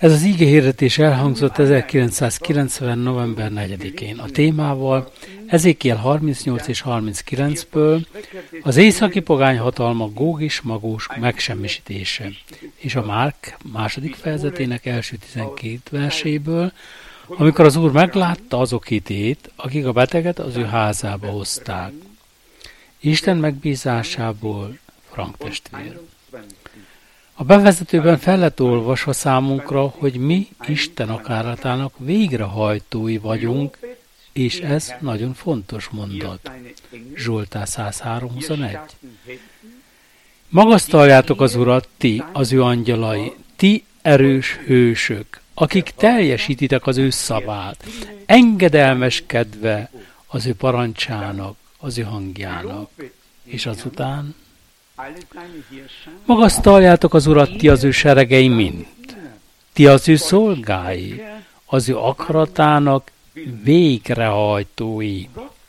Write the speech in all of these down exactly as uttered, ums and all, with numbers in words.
Ez az igehirdetés elhangzott ezerkilencszázkilencven. november negyedikén. A témával Ezékiel harmincnyolc és harminckilencből az északi pogány hatalmak Góg és Magós megsemmisítése, és a Márk második fejezetének első tizenkét verséből, amikor az Úr meglátta azok hitét, akik a beteget az ő házába hozták. Isten megbízásából, Frank testvér. A bevezetőben fel lett olvasva számunkra, hogy mi Isten akarátának végrehajtói vagyunk, és ez nagyon fontos mondat. Zsoltár százhárom huszonegy. Magasztaljátok az Urat, ti, az ő angyalai, ti erős hősök, akik teljesítitek az ő szavát, engedelmeskedve az ő parancsának, az ő hangjának. És azután magasztaljátok az Urat, ti az ő seregei mind, ti az ő szolgái, az ő akaratának végrehajtói.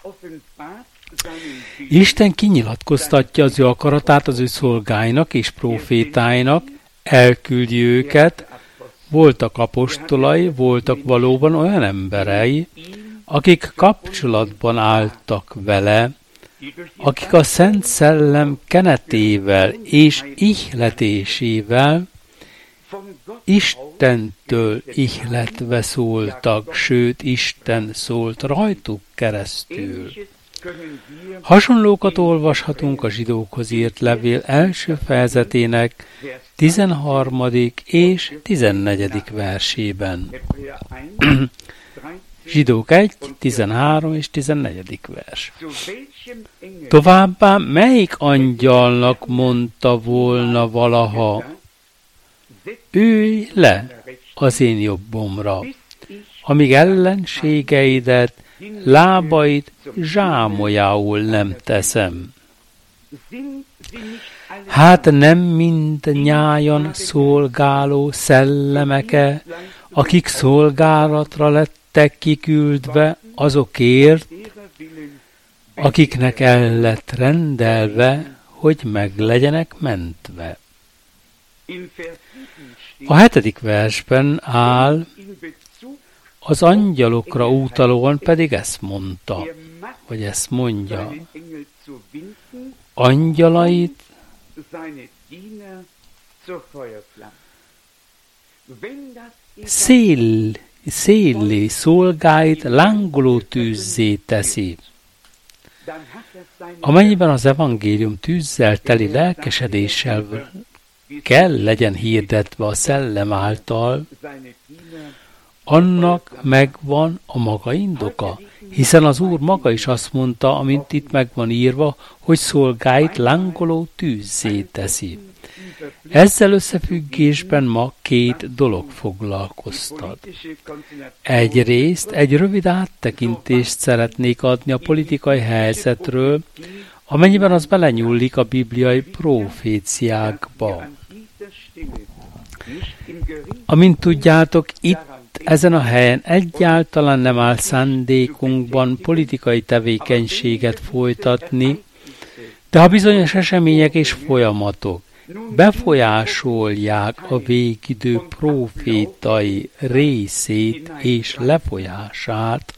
Isten kinyilatkoztatja az ő akaratát az ő szolgáinak és prófétáinak, elküldi őket, voltak apostolai, voltak valóban olyan emberei, akik kapcsolatban álltak vele, akik a Szent Szellem kenetével és ihletésével Istentől ihletve szóltak, sőt, Isten szólt rajtuk keresztül. Hasonlókat olvashatunk a zsidókhoz írt levél első fejezetének tizenharmadik és tizennegyedik versében. Zsidók egy, tizenhárom és tizennegyedik vers. Továbbá melyik angyalnak mondta volna valaha, ülj le az én jobbomra, amíg ellenségeidet, lábait zsámolyául nem teszem. Hát nem mindnyájan szolgáló szellemeke, akik szolgálatra lettek kiküldve azokért, akiknek el lett rendelve, hogy meg legyenek mentve. A hetedik versben áll, az angyalokra utalóan pedig ezt mondta, vagy ezt mondja. Angyalait szél, széllé szolgáit lángoló tűzzé teszi. Amennyiben az evangélium tűzzel teli lelkesedéssel kell legyen hirdetve a szellem által, annak megvan a maga indoka, hiszen az Úr maga is azt mondta, amint itt megvan írva, hogy szolgáit lángoló tűzzé teszi. Ezzel összefüggésben ma két dolog foglalkoztat. Egyrészt egy rövid áttekintést szeretnék adni a politikai helyzetről, amennyiben az belenyúlik a bibliai proféciákba. Amint tudjátok, itt ezen a helyen egyáltalán nem áll szándékunkban politikai tevékenységet folytatni, de ha bizonyos események és folyamatok befolyásolják a végidő profétai részét és lefolyását,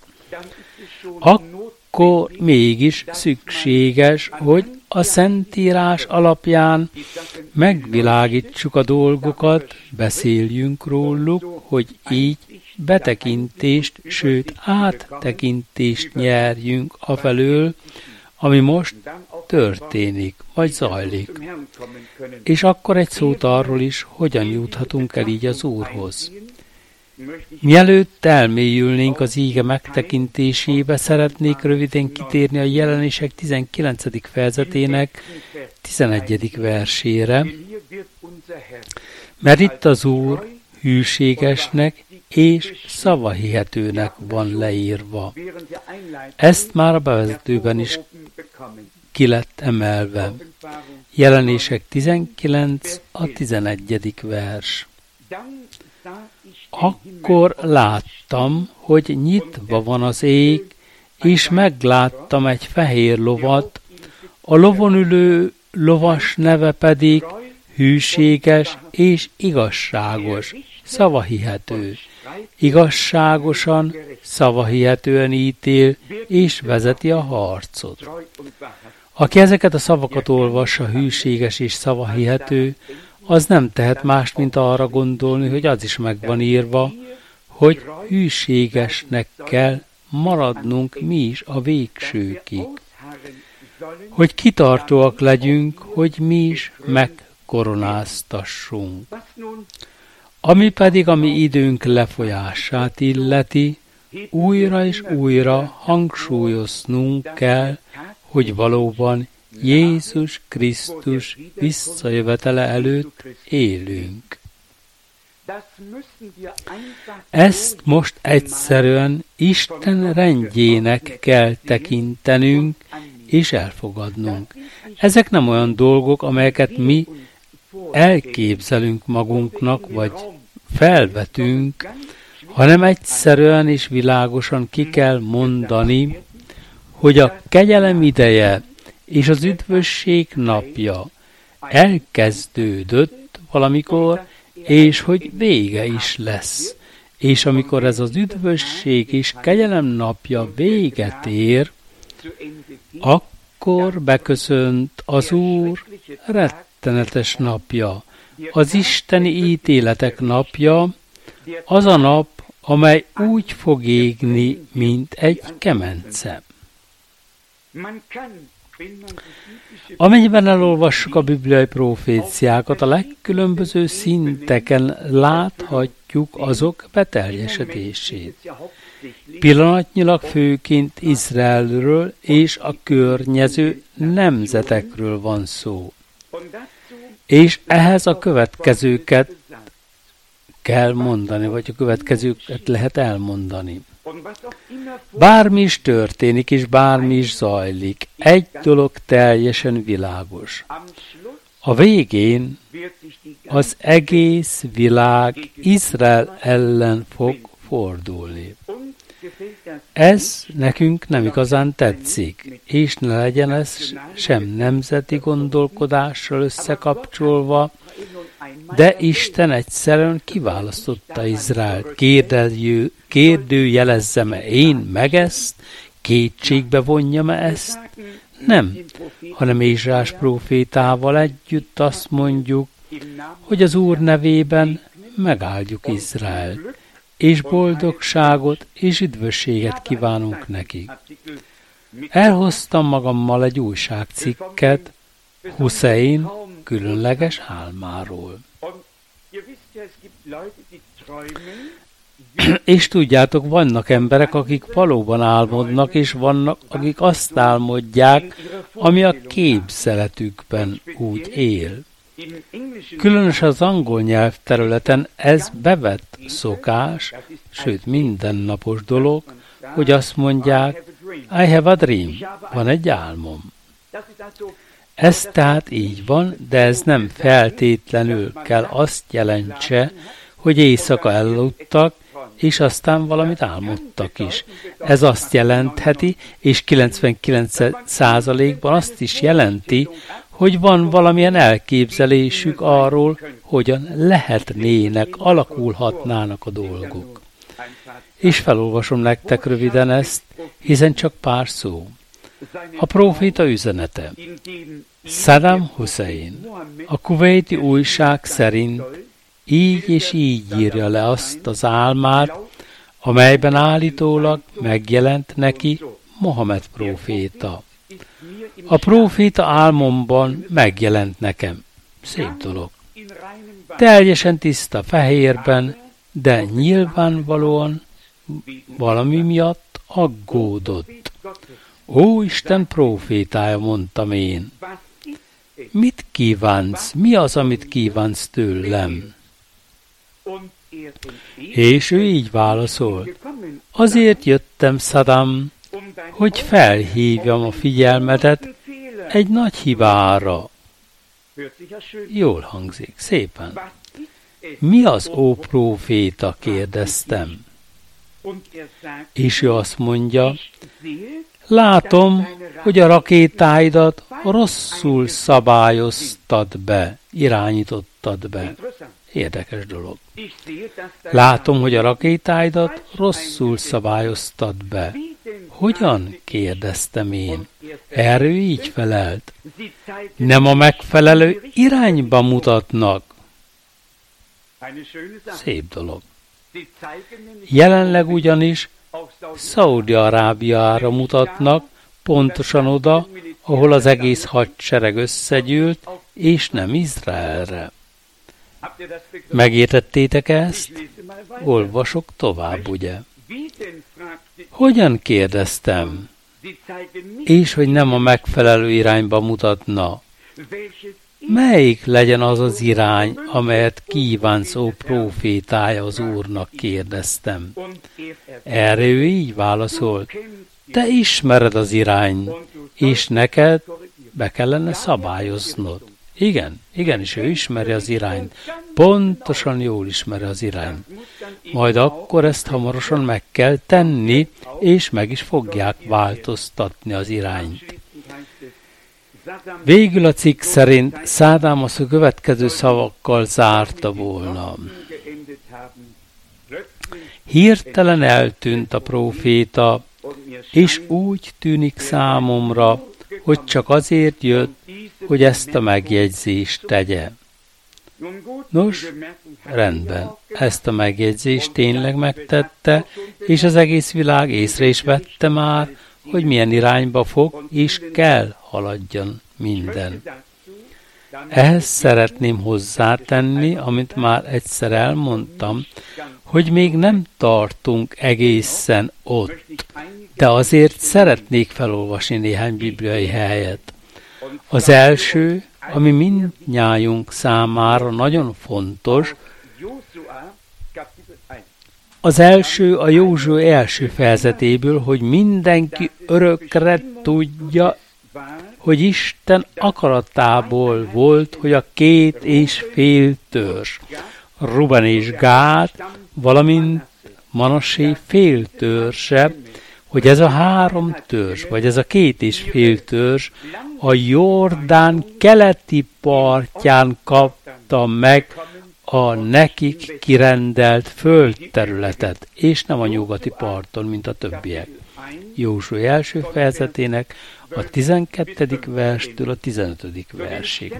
akkor mégis szükséges, hogy a Szentírás alapján megvilágítsuk a dolgokat, beszéljünk róluk, hogy így betekintést, sőt áttekintést nyerjünk afelől, ami most történik, vagy zajlik. És akkor egy szót arról is, hogyan juthatunk el így az Úrhoz. Mielőtt elmélyülnénk az íge megtekintésébe, szeretnék röviden kitérni a Jelenések tizenkilencedik fejezetének tizenegyedik versére, mert itt az Úr hűségesnek és szavahihetőnek van leírva. Ezt már a bevezetőben is ki lett emelve. Jelenések tizenkilenc, a tizenegyedik vers. Akkor láttam, hogy nyitva van az ég, és megláttam egy fehér lovat, a lovon ülő lovas neve pedig hűséges és igazságos, szavahihető. Igazságosan, szavahihetően ítél és vezeti a harcot. Aki ezeket a szavakat olvassa, hűséges és szavahihető, az nem tehet mást, mint arra gondolni, hogy az is meg van írva, hogy hűségesnek kell maradnunk mi is a végsőkig. Hogy kitartóak legyünk, hogy mi is megkoronáztassunk. Ami pedig a mi időnk lefolyását illeti, újra és újra hangsúlyoznunk kell, hogy valóban Jézus Krisztus visszajövetele előtt élünk. Ezt most egyszerűen Isten rendjének kell tekintenünk és elfogadnunk. Ezek nem olyan dolgok, amelyeket mi elképzelünk magunknak, vagy felvetünk, hanem egyszerűen és világosan ki kell mondani, hogy a kegyelem ideje és az üdvösség napja elkezdődött valamikor, és hogy vége is lesz. És amikor ez az üdvösség és kegyelem napja véget ér, akkor beköszönt az Úr rettenetes napja, az isteni ítéletek napja, az a nap, amely úgy fog égni, mint egy kemence. Amennyiben elolvassuk a bibliai proféciákat, a legkülönböző szinteken láthatjuk azok beteljesedését. Pillanatnyilag főként Izraelről és a környező nemzetekről van szó. És ehhez a következőket kell mondani, vagy a következőket lehet elmondani. Bármi is történik, és bármi is zajlik, egy dolog teljesen világos. A végén az egész világ Izrael ellen fog fordulni. Ez nekünk nem igazán tetszik, és ne legyen ez sem nemzeti gondolkodással összekapcsolva, de Isten egyszerűen kiválasztotta Izraelt. Kérdező, kérdőjelezzem-e én meg ezt? Kétségbe vonjam-e ezt? Nem, hanem Ézsaiás prófétával együtt azt mondjuk, hogy az Úr nevében megáldjuk Izraelt, és boldogságot és üdvösséget kívánunk nekik. Elhoztam magammal egy újságcikket Hussein különleges álmáról. És tudjátok, vannak emberek, akik valóban álmodnak, és vannak, akik azt álmodják, ami a képzeletükben úgy él. Különösen az angol nyelv területen ez bevett szokás, sőt mindennapos dolog, hogy azt mondják, I have a dream, van egy álmom. Ez tehát így van, de ez nem feltétlenül kell azt jelentse, hogy éjszaka elaludtak, és aztán valamit álmodtak is. Ez azt jelentheti, és kilencvenkilenc százalékban azt is jelenti, hogy van valamilyen elképzelésük arról, hogyan lehetnének, alakulhatnának a dolgok. És felolvasom nektek röviden ezt, hiszen csak pár szó. A próféta üzenete. Saddam Hussein, a kuwaiti újság szerint így és így írja le azt az álmát, amelyben állítólag megjelent neki Mohamed próféta. A próféta álmomban megjelent nekem. Szép dolog. Teljesen tiszta fehérben, de nyilvánvalóan valami miatt aggódott. Ó, Isten prófétája, mondtam én. Mit kívánsz? Mi az, amit kívánsz tőlem? És ő így válaszol. Azért jöttem, Saddam, hogy felhívjam a figyelmedet egy nagy hibára. Jól hangzik, szépen. Mi az, ó próféta? Kérdeztem. És ő azt mondja, látom, hogy a rakétáidat rosszul szabályoztad be, irányítottad be. Érdekes dolog. Látom, hogy a rakétáidat rosszul szabályoztad be. Hogyan? Kérdeztem én. Erről így felelt. Nem a megfelelő irányba mutatnak. Szép dolog. Jelenleg ugyanis Szaúd-Arábiára mutatnak, pontosan oda, ahol az egész hadsereg összegyűlt, és nem Izraelre. Megértettétek ezt? Olvasok tovább, ugye? Hogyan? Kérdeztem. És hogy nem a megfelelő irányba mutatna. Melyik legyen az az irány, amelyet kívánsz, ó prófétája az Úrnak? Kérdeztem. Erre ő így válaszolt. Te ismered az irányt, és neked be kellene szabályoznod. Igen, igenis, ő ismeri az irányt. Pontosan jól ismeri az irányt. Majd akkor ezt hamarosan meg kell tenni, és meg is fogják változtatni az irányt. Végül a cikk szerint Szádámos a következő szavakkal zárta volna. Hirtelen eltűnt a próféta, és úgy tűnik számomra, hogy csak azért jött, hogy ezt a megjegyzést tegye. Nos, rendben, ezt a megjegyzést tényleg megtette, és az egész világ észre is vette már, hogy milyen irányba fog és kell haladjon minden. Ehhez szeretném hozzátenni, amit már egyszer elmondtam, hogy még nem tartunk egészen ott, de azért szeretnék felolvasni néhány bibliai helyet. Az első, ami mindnyájunk számára nagyon fontos, az első a Józsué első fejezetéből, hogy mindenki örökre tudja, hogy Isten akaratából volt, hogy a két és fél törzs, Ruben és Gád, valamint Manassé fél törzse, hogy ez a három törzs, vagy ez a két és fél törzs a Jordán keleti partján kapta meg a nekik kirendelt földterületet, és nem a nyugati parton, mint a többiek. Józsué első fejezetének a tizenkettedik verstől a tizenötödik versig.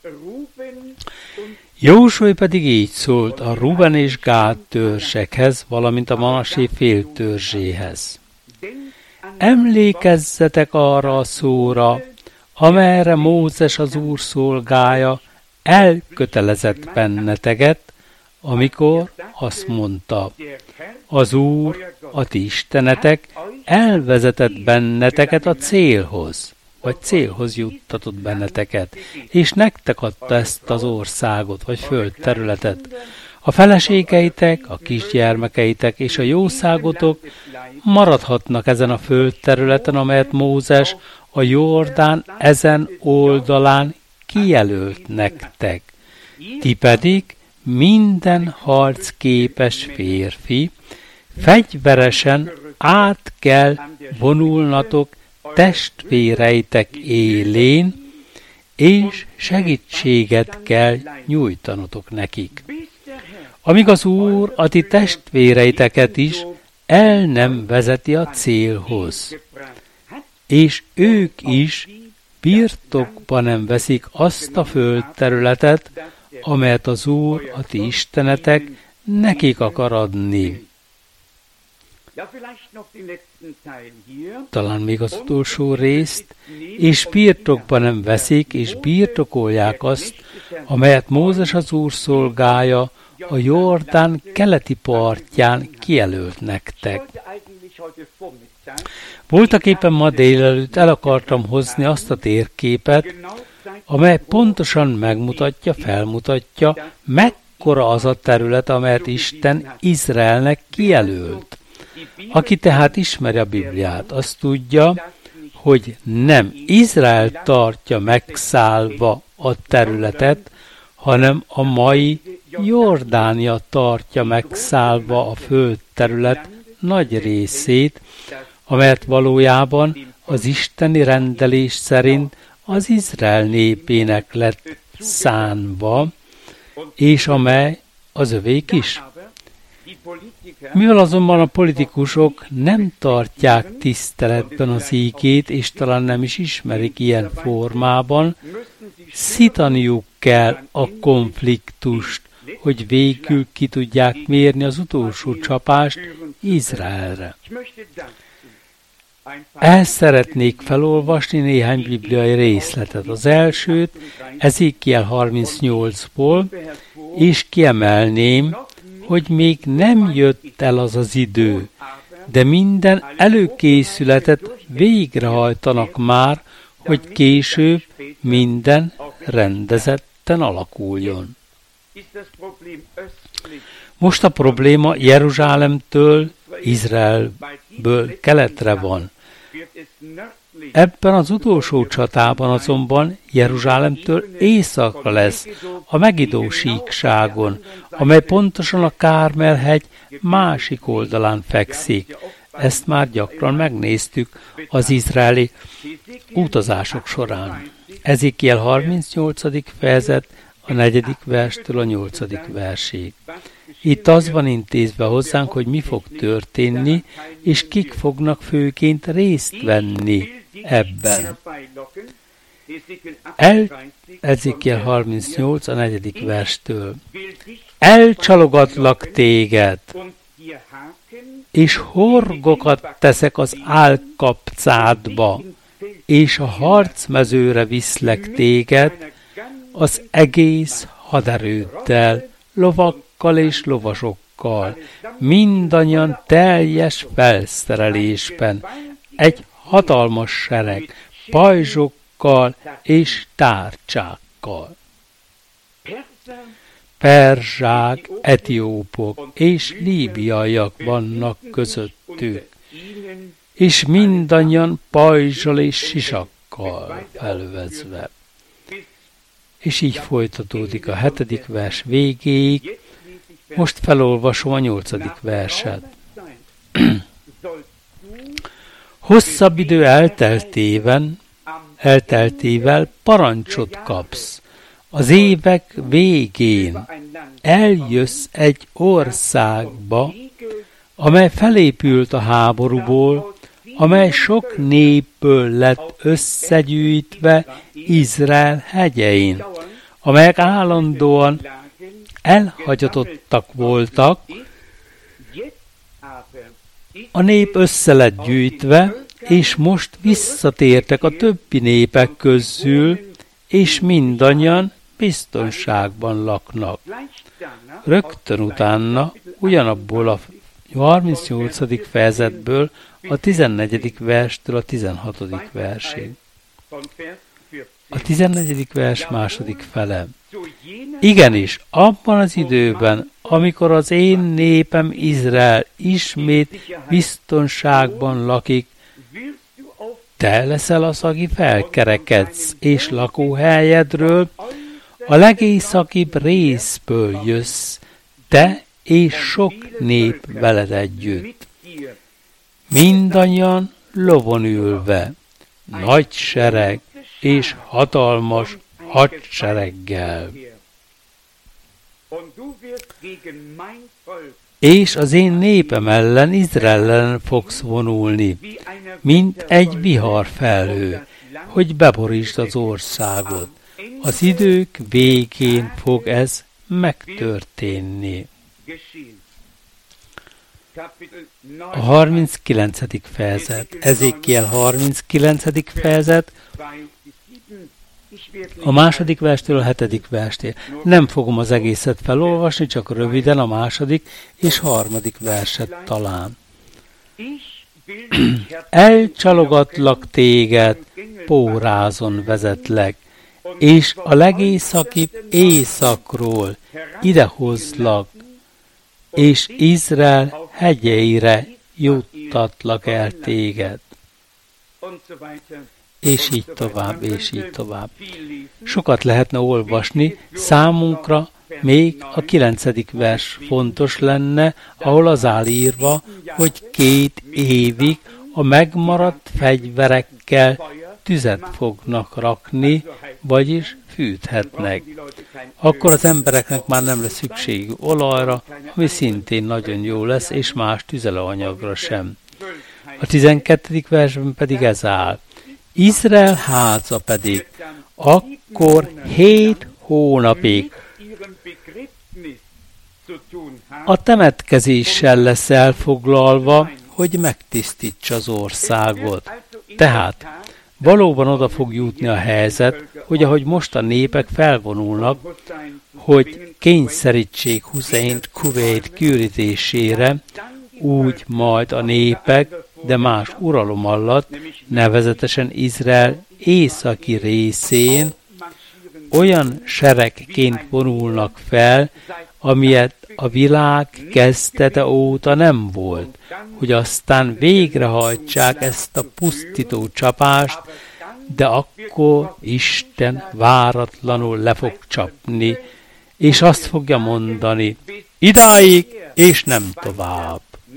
Józsué pedig így szólt a Ruben és Gád törzsekhez, valamint a Manassé fél törzséhez. Emlékezzetek arra a szóra, amelyre Mózes az Úr szolgája elkötelezett benneteket, amikor azt mondta, az Úr, a ti istenetek elvezetett benneteket a célhoz, vagy célhoz juttatott benneteket, és nektek adta ezt az országot, vagy földterületet. A feleségeitek, a kisgyermekeitek és a jószágotok maradhatnak ezen a földterületen, amelyet Mózes a Jordán ezen oldalán kijelölt nektek. Ti pedig minden harcképes férfi fegyveresen át kell vonulnatok testvéreitek élén, és segítséget kell nyújtanotok nekik. Amíg az Úr a ti testvéreiteket is el nem vezeti a célhoz, és ők is birtokba nem veszik azt a földterületet, amelyet az Úr, a ti istenetek nekik akar adni. Talán még az utolsó részt, és birtokba nem veszik, és birtokolják azt, amelyet Mózes az Úr szolgája a Jordán keleti partján kijelölt nektek. Voltaképpen ma délelőtt el akartam hozni azt a térképet, amely pontosan megmutatja, felmutatja, mekkora az a terület, amelyet Isten Izraelnek kijelölt. Aki tehát ismeri a Bibliát, azt tudja, hogy nem Izrael tartja megszállva a területet, hanem a mai Jordánia tartja megszállva a földterület nagy részét, amelyet valójában az isteni rendelés szerint az Izrael népének lett szánva, és amely az övék is. Mivel azonban a politikusok nem tartják tiszteletben az ígét, és talán nem is ismerik ilyen formában, szítaniuk kell a konfliktust, hogy végül ki tudják mérni az utolsó csapást Izraelre. El szeretnék felolvasni néhány bibliai részletet. Az elsőt Ezékiel harmincnyolcból, és kiemelném, hogy még nem jött el az az idő, de minden előkészületet végrehajtanak már, hogy később minden rendezetten alakuljon. Most a probléma Jeruzsálemtől, Izraelből keletre van. Ebben az utolsó csatában azonban Jeruzsálemtől északra lesz, a Megidó síkságon, amely pontosan a Kármel-hegy másik oldalán fekszik. Ezt már gyakran megnéztük az izraeli utazások során. Ezékiel harmincnyolcadik fejezet, a negyedik verstől a nyolcadik versig. Itt az van intézve hozzánk, hogy mi fog történni, és kik fognak főként részt venni ebben. El, Ezékiel harmincnyolc, a negyedik verstől. Elcsalogatlak téged, és horgokat teszek az állkapcádba, és a harcmezőre viszlek téged az egész haderőddel, lovakkal és lovasokkal, mindannyian teljes felszerelésben, egy hatalmas sereg, pajzsokkal és tárcsákkal. Perzsák, etiópok és líbiaiak vannak közöttük, és mindannyian pajzsal és sisakkal felvezve. És így folytatódik a hetedik vers végéig. Most felolvasom a nyolcadik verset. Hosszabb idő elteltében, elteltével parancsot kapsz. Az évek végén eljössz egy országba, amely felépült a háborúból, amely sok népből lett összegyűjtve Izrael hegyein, amelyek állandóan elhagyatottak voltak. A nép össze lett gyűjtve, és most visszatértek a többi népek közül, és mindannyian biztonságban laknak. Rögtön utána, ugyanabból a harmincnyolcadik fejezetből, a tizennegyedik verstől a tizenhatodik versig. A tizennegyedik vers második fele. Igenis, abban az időben, amikor az én népem Izrael ismét biztonságban lakik, te leszel az, aki felkerekedsz, és lakóhelyedről a legészakibb részből jössz, te és sok nép veled együtt. Mindannyian lovon ülve, nagy sereg és hatalmas hadsereggel. És az én népem ellen, Izrael ellen fogsz vonulni, mint egy viharfelhő, hogy beborítsd az országot. Az idők végén fog ez megtörténni. A harminckilencedik fejezet, Ezékiel harminckilencedik fejezet, a második verstől a hetedik verstél. Nem fogom az egészet felolvasni, csak röviden a második és harmadik verset talán. Elcsalogatlak téged, pórázon vezetlek, és a legészakibb északról idehozlak, és Izrael hegyeire juttatlak el téged. És így tovább, és így tovább. Sokat lehetne olvasni, számunkra még a kilencedik vers fontos lenne, ahol az áll írva, hogy két évig a megmaradt fegyverekkel tüzet fognak rakni, vagyis fűthetnek. Akkor az embereknek már nem lesz szükségük olajra, ami szintén nagyon jó lesz, és más tüzelőanyagra sem. A tizenkettedik versben pedig ez áll. Izrael háza pedig akkor hét hónapig a temetkezéssel lesz elfoglalva, hogy megtisztítsa az országot. Tehát valóban oda fog jutni a helyzet, hogy ahogy most a népek felvonulnak, hogy kényszerítsék Huszeint Kuvét kiürítésére, úgy majd a népek, de más uralom alatt, nevezetesen Izrael északi részén olyan seregként vonulnak fel, amilyet a világ kezdete óta nem volt, hogy aztán végrehajtsák ezt a pusztító csapást, de akkor Isten váratlanul le fog csapni, és azt fogja mondani, idáig és nem tovább.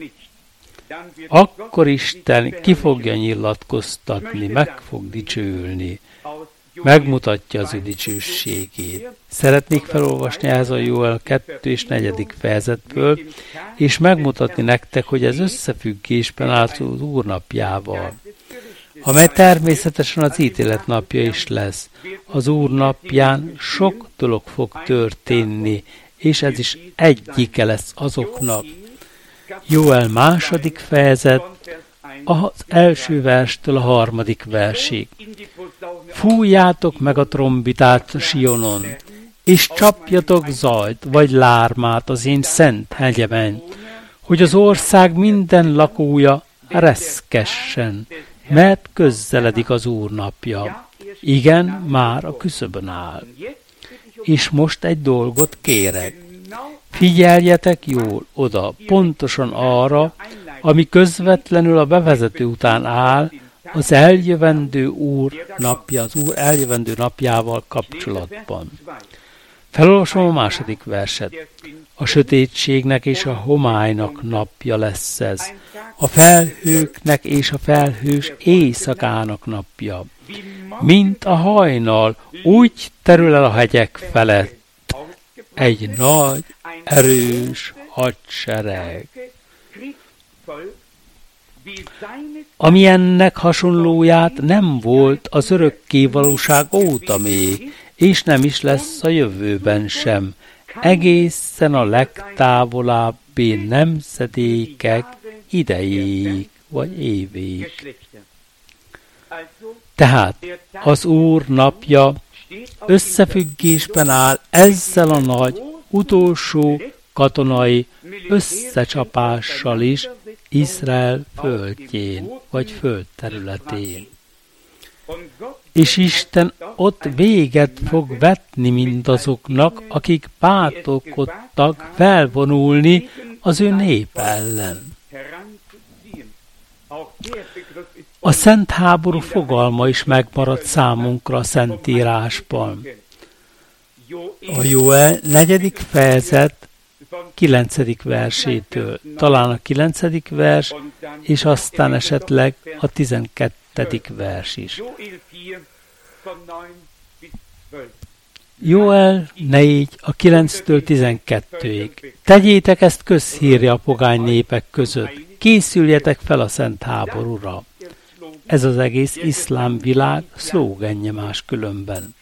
Akkor Isten ki fogja nyilatkoztatni, meg fog dicsőülni, megmutatja az ő dicsőségét. Szeretnék felolvasni ehhez a Jóel kettő és negyedik fejezetből, és megmutatni nektek, hogy ez összefüggésben áll az Úr napjával, amely természetesen az ítélet napja is lesz. Az Úr napján sok dolog fog történni, és ez is egyike lesz azoknak. Jóel második fejezet, az első verstől a harmadik versig. Fújjátok meg a trombitát Sionon, és csapjatok zajt vagy lármát az én szent hegyemen, hogy az ország minden lakója reszkessen, mert közzeledik az Úr napja. Igen, már a küszöbön áll. És most egy dolgot kérek. Figyeljetek jól oda, pontosan arra, ami közvetlenül a bevezető után áll, az eljövendő Úr napja, az Úr eljövendő napjával kapcsolatban. Felolvasom a második verset. A sötétségnek és a homálynak napja lesz ez. A felhőknek és a felhős éjszakának napja. Mint a hajnal, úgy terül el a hegyek felett egy nagy, erős hadsereg. Ami ennek hasonlóját nem volt az örökkévalóság óta még, és nem is lesz a jövőben sem, egészen a legtávolabbi nemzedékek idejéig, vagy évig. Tehát az Úr napja összefüggésben áll ezzel a nagy, utolsó katonai összecsapással is Izrael földjén, vagy földterületén. És Isten ott véget fog vetni mindazoknak, akik bátorkodtak felvonulni az ő nép ellen. A szent háború fogalma is megmaradt számunkra a Szentírásban. A Jóel negyedik fejezet kilencedik versétől, talán a kilencedik vers, és aztán esetleg a tizenkettedik vers is. Jóel négy, a kilenctől tizenkettőig. Tegyétek ezt közhírre a pogány népek között, készüljetek fel a szent háborúra. Ez az egész iszlám világ szlógenje máskülönben.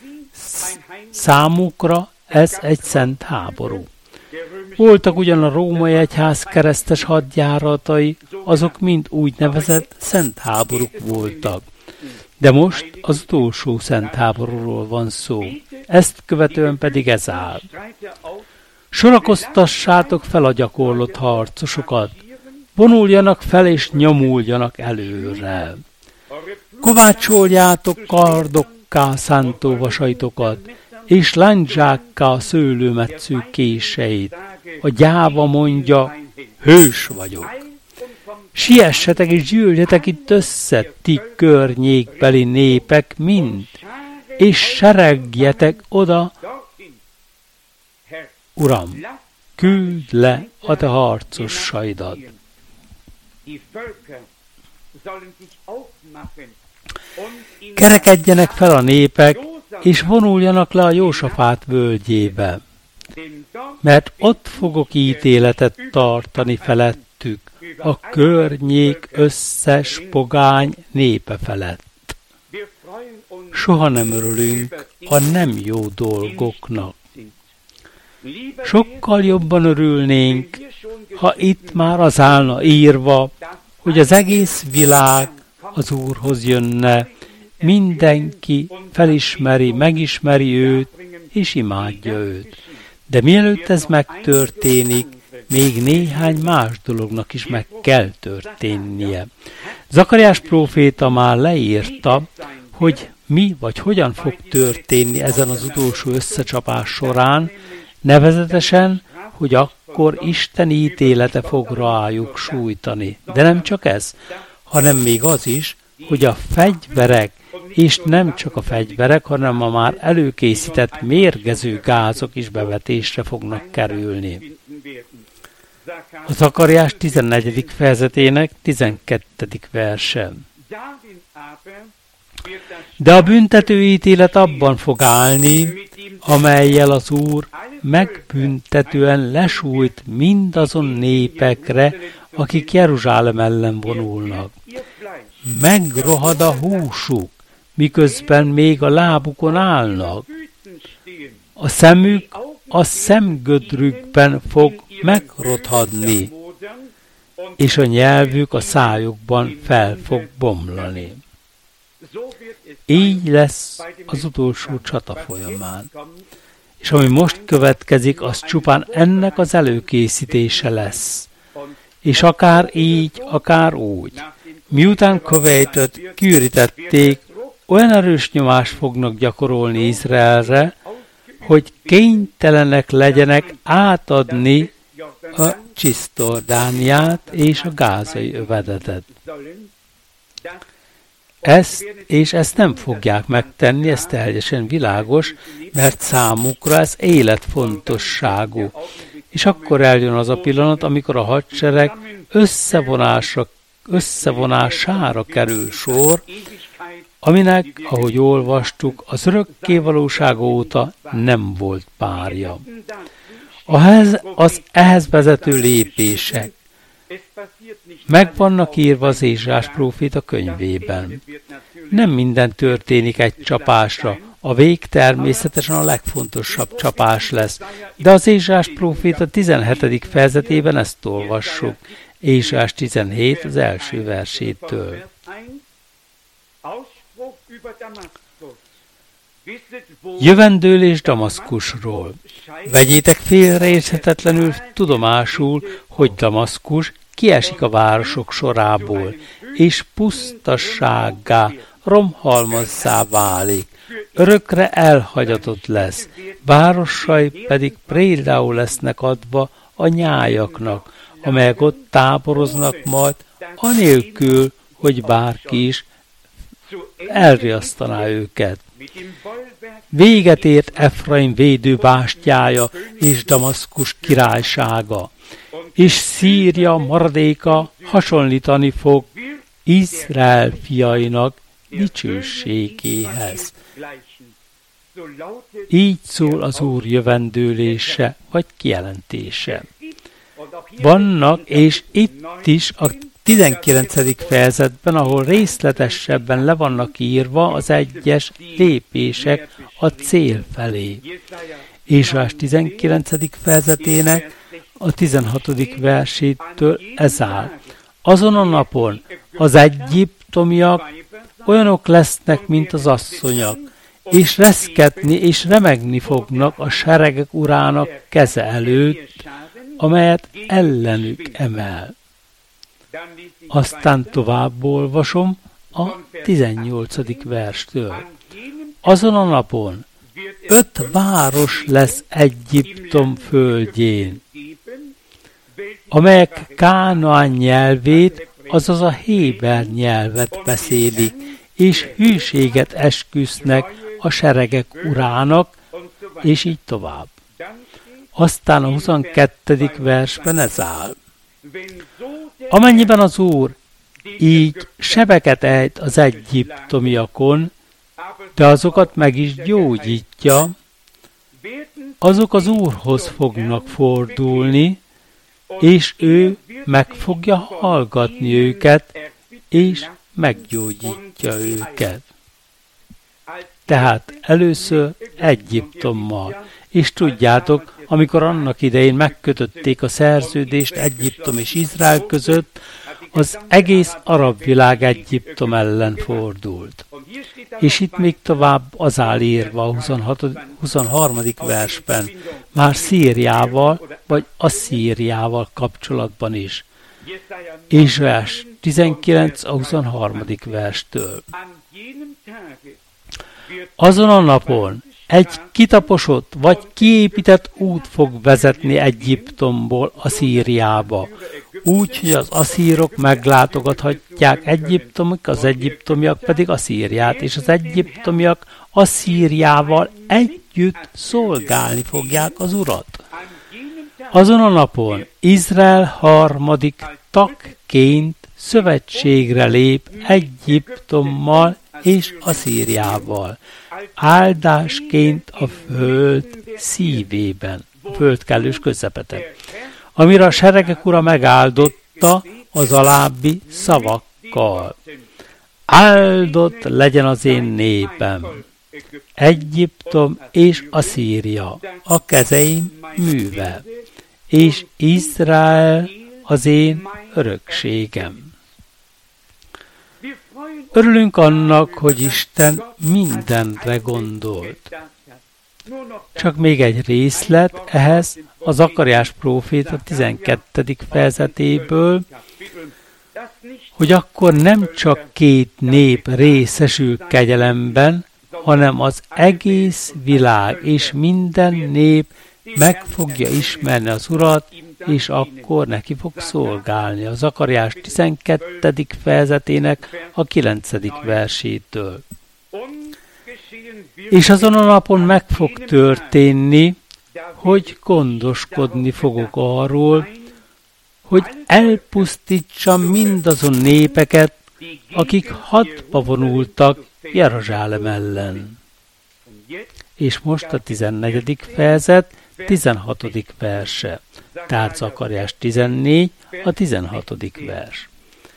Számukra ez egy szent háború. Voltak ugyan a római egyház keresztes hadjáratai, azok mind úgynevezett szent háborúk voltak. De most az utolsó szent háborúról van szó. Ezt követően pedig ez áll. Sorakoztassátok fel a gyakorlott harcosokat, vonuljanak fel és nyomuljanak előre. Kovácsoljátok kardokká szántóvasaitokat, és lándzsákká a szőlőmetsző késeit. A gyáva mondja, hős vagyok. Siessetek és gyűljetek itt össze, ti környékbeli népek mind, és seregjetek oda, Uram, küld le a te harcosaidat. Kerekedjenek fel a népek, és vonuljanak le a Jósafát völgyébe, mert ott fogok ítéletet tartani felettük, a környék összes pogány népe felett. Soha nem örülünk a nem jó dolgoknak. Sokkal jobban örülnénk, ha itt már az állna írva, hogy az egész világ az Úrhoz jönne, mindenki felismeri, megismeri őt, és imádja őt. De mielőtt ez megtörténik, még néhány más dolognak is meg kell történnie. Zakariás próféta már leírta, hogy mi vagy hogyan fog történni ezen az utolsó összecsapás során, nevezetesen, hogy akkor Isten ítélete fog rájuk sújtani. De nem csak ez, hanem még az is, hogy a fegyverek, és nem csak a fegyverek, hanem a már előkészített mérgező gázok is bevetésre fognak kerülni. A Zakariás tizennegyedik fejezetének tizenkettedik verse. De a büntetőítélet abban fog állni, amellyel az Úr megbüntetően lesújt mindazon népekre, akik Jeruzsálem ellen vonulnak. Megrohad a húsuk, miközben még a lábukon állnak. A szemük a szemgödrükben fog megrothadni, és a nyelvük a szájukban fel fog bomlani. Így lesz az utolsó csata folyamán. És ami most következik, az csupán ennek az előkészítése lesz. És akár így, akár úgy. Miután Kuvejtöt kiürítették, olyan erős nyomást fognak gyakorolni Izraelre, hogy kénytelenek legyenek átadni a Csisztordániát és a gázai övezetet. Ezt és ezt nem fogják megtenni, ez teljesen világos, mert számukra ez életfontosságú. És akkor eljön az a pillanat, amikor a hadsereg összevonásra, összevonására kerül sor, aminek, ahogy olvastuk, az örökkévalóság óta nem volt párja. Ahhez, az ehhez vezető lépések meg vannak írva az Ézsaiás próféta könyvében. Nem minden történik egy csapásra, a vég természetesen a legfontosabb csapás lesz, de az Ézsaiás próféta tizenhetedik fejezetében ezt olvassuk, Ézsaiás tizenhét az első versétől. Jövendőlés Damaszkusról. Vegyétek félreérthetetlenül tudomásul, hogy Damaszkus kiesik a városok sorából, és pusztassággá, romhalmazzá válik. Örökre elhagyatott lesz, városai pedig prédául lesznek adva a nyájaknak, amelyek ott táboroznak majd, anélkül, hogy bárki is elriasztaná őket. Véget ért Efraim védőbástyája és Damaszkus királysága, és Szíria maradéka hasonlítani fog Izrael fiainak dicsőségéhez. Így szól az Úr jövendőlése vagy kijelentése. Vannak, és itt is a tizenkilencedik fejezetben, ahol részletesebben le vannak írva az egyes lépések a cél felé. Ézsaiás tizenkilencedik fejezetének a tizenhatodik versétől ez áll. Azon a napon az egyiptomiak olyanok lesznek, mint az asszonyok, és reszketni és remegni fognak a seregek urának keze előtt, amelyet ellenük emel. Aztán tovább olvasom a tizennyolcadik verstől. Azon a napon öt város lesz Egyiptom földjén, amelyek Kánaán nyelvét, azaz a héber nyelvet beszélik, és hűséget esküsznek a seregek urának, és így tovább. Aztán a huszonkettedik versben ez áll. Amennyiben az Úr így sebeket ejt az egyiptomiakon, de azokat meg is gyógyítja, azok az Úrhoz fognak fordulni, és ő meg fogja hallgatni őket, és meggyógyítja őket. Tehát először Egyiptommal. És tudjátok, amikor annak idején megkötötték a szerződést Egyiptom és Izrael között, az egész arab világ Egyiptom ellen fordult. És itt még tovább az áll írva a huszonharmadik versben, már Szíriával vagy Asszíriával kapcsolatban is. Ézsaiás tizenkilenc a huszonharmadik verstől. Azon a napon egy kitaposott vagy kiépített út fog vezetni Egyiptomból a Szíriába, úgy, hogy az asszírok meglátogathatják Egyiptomok, az egyiptomiak pedig Asszíriát, és az egyiptomiak Asszíriával együtt szolgálni fogják az Urat. Azon a napon Izrael harmadik tagként szövetségre lép Egyiptommal és Asszíriával, áldásként a föld szívében, a föld kellős közepete, amire a seregek ura megáldotta az alábbi szavakkal. Áldott legyen az én népem, Egyiptom és Asszíria, a kezeim műve, és Izrael az én örökségem. Örülünk annak, hogy Isten mindenre gondolt. Csak még egy részlet ehhez a Zakariás próféta tizenkettedik fejezetéből, hogy akkor nem csak két nép részesül kegyelemben, hanem az egész világ és minden nép meg fogja ismerni az Urat, és akkor neki fog szolgálni. A Zakariás tizenkettedik fejezetének a kilencedik versétől. És azon a napon meg fog történni, hogy gondoskodni fogok arról, hogy elpusztítsam mindazon népeket, akik hadba vonultak Jeruzsálem ellen. És most a tizennegyedik fejezet, tizenhatodik verse. Tehát Zakariás tizennégy, a tizenhatodik vers.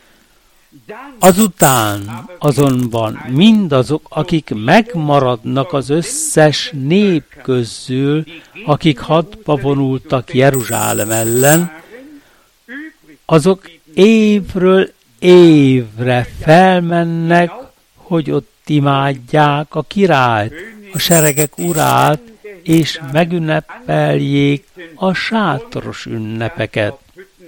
Azután azonban mindazok, akik megmaradnak az összes nép közül, akik hadba vonultak Jeruzsálem ellen, azok évről évre felmennek, hogy ott imádják a királyt, a seregek urát, és megünnepeljék a sátoros ünnepeket.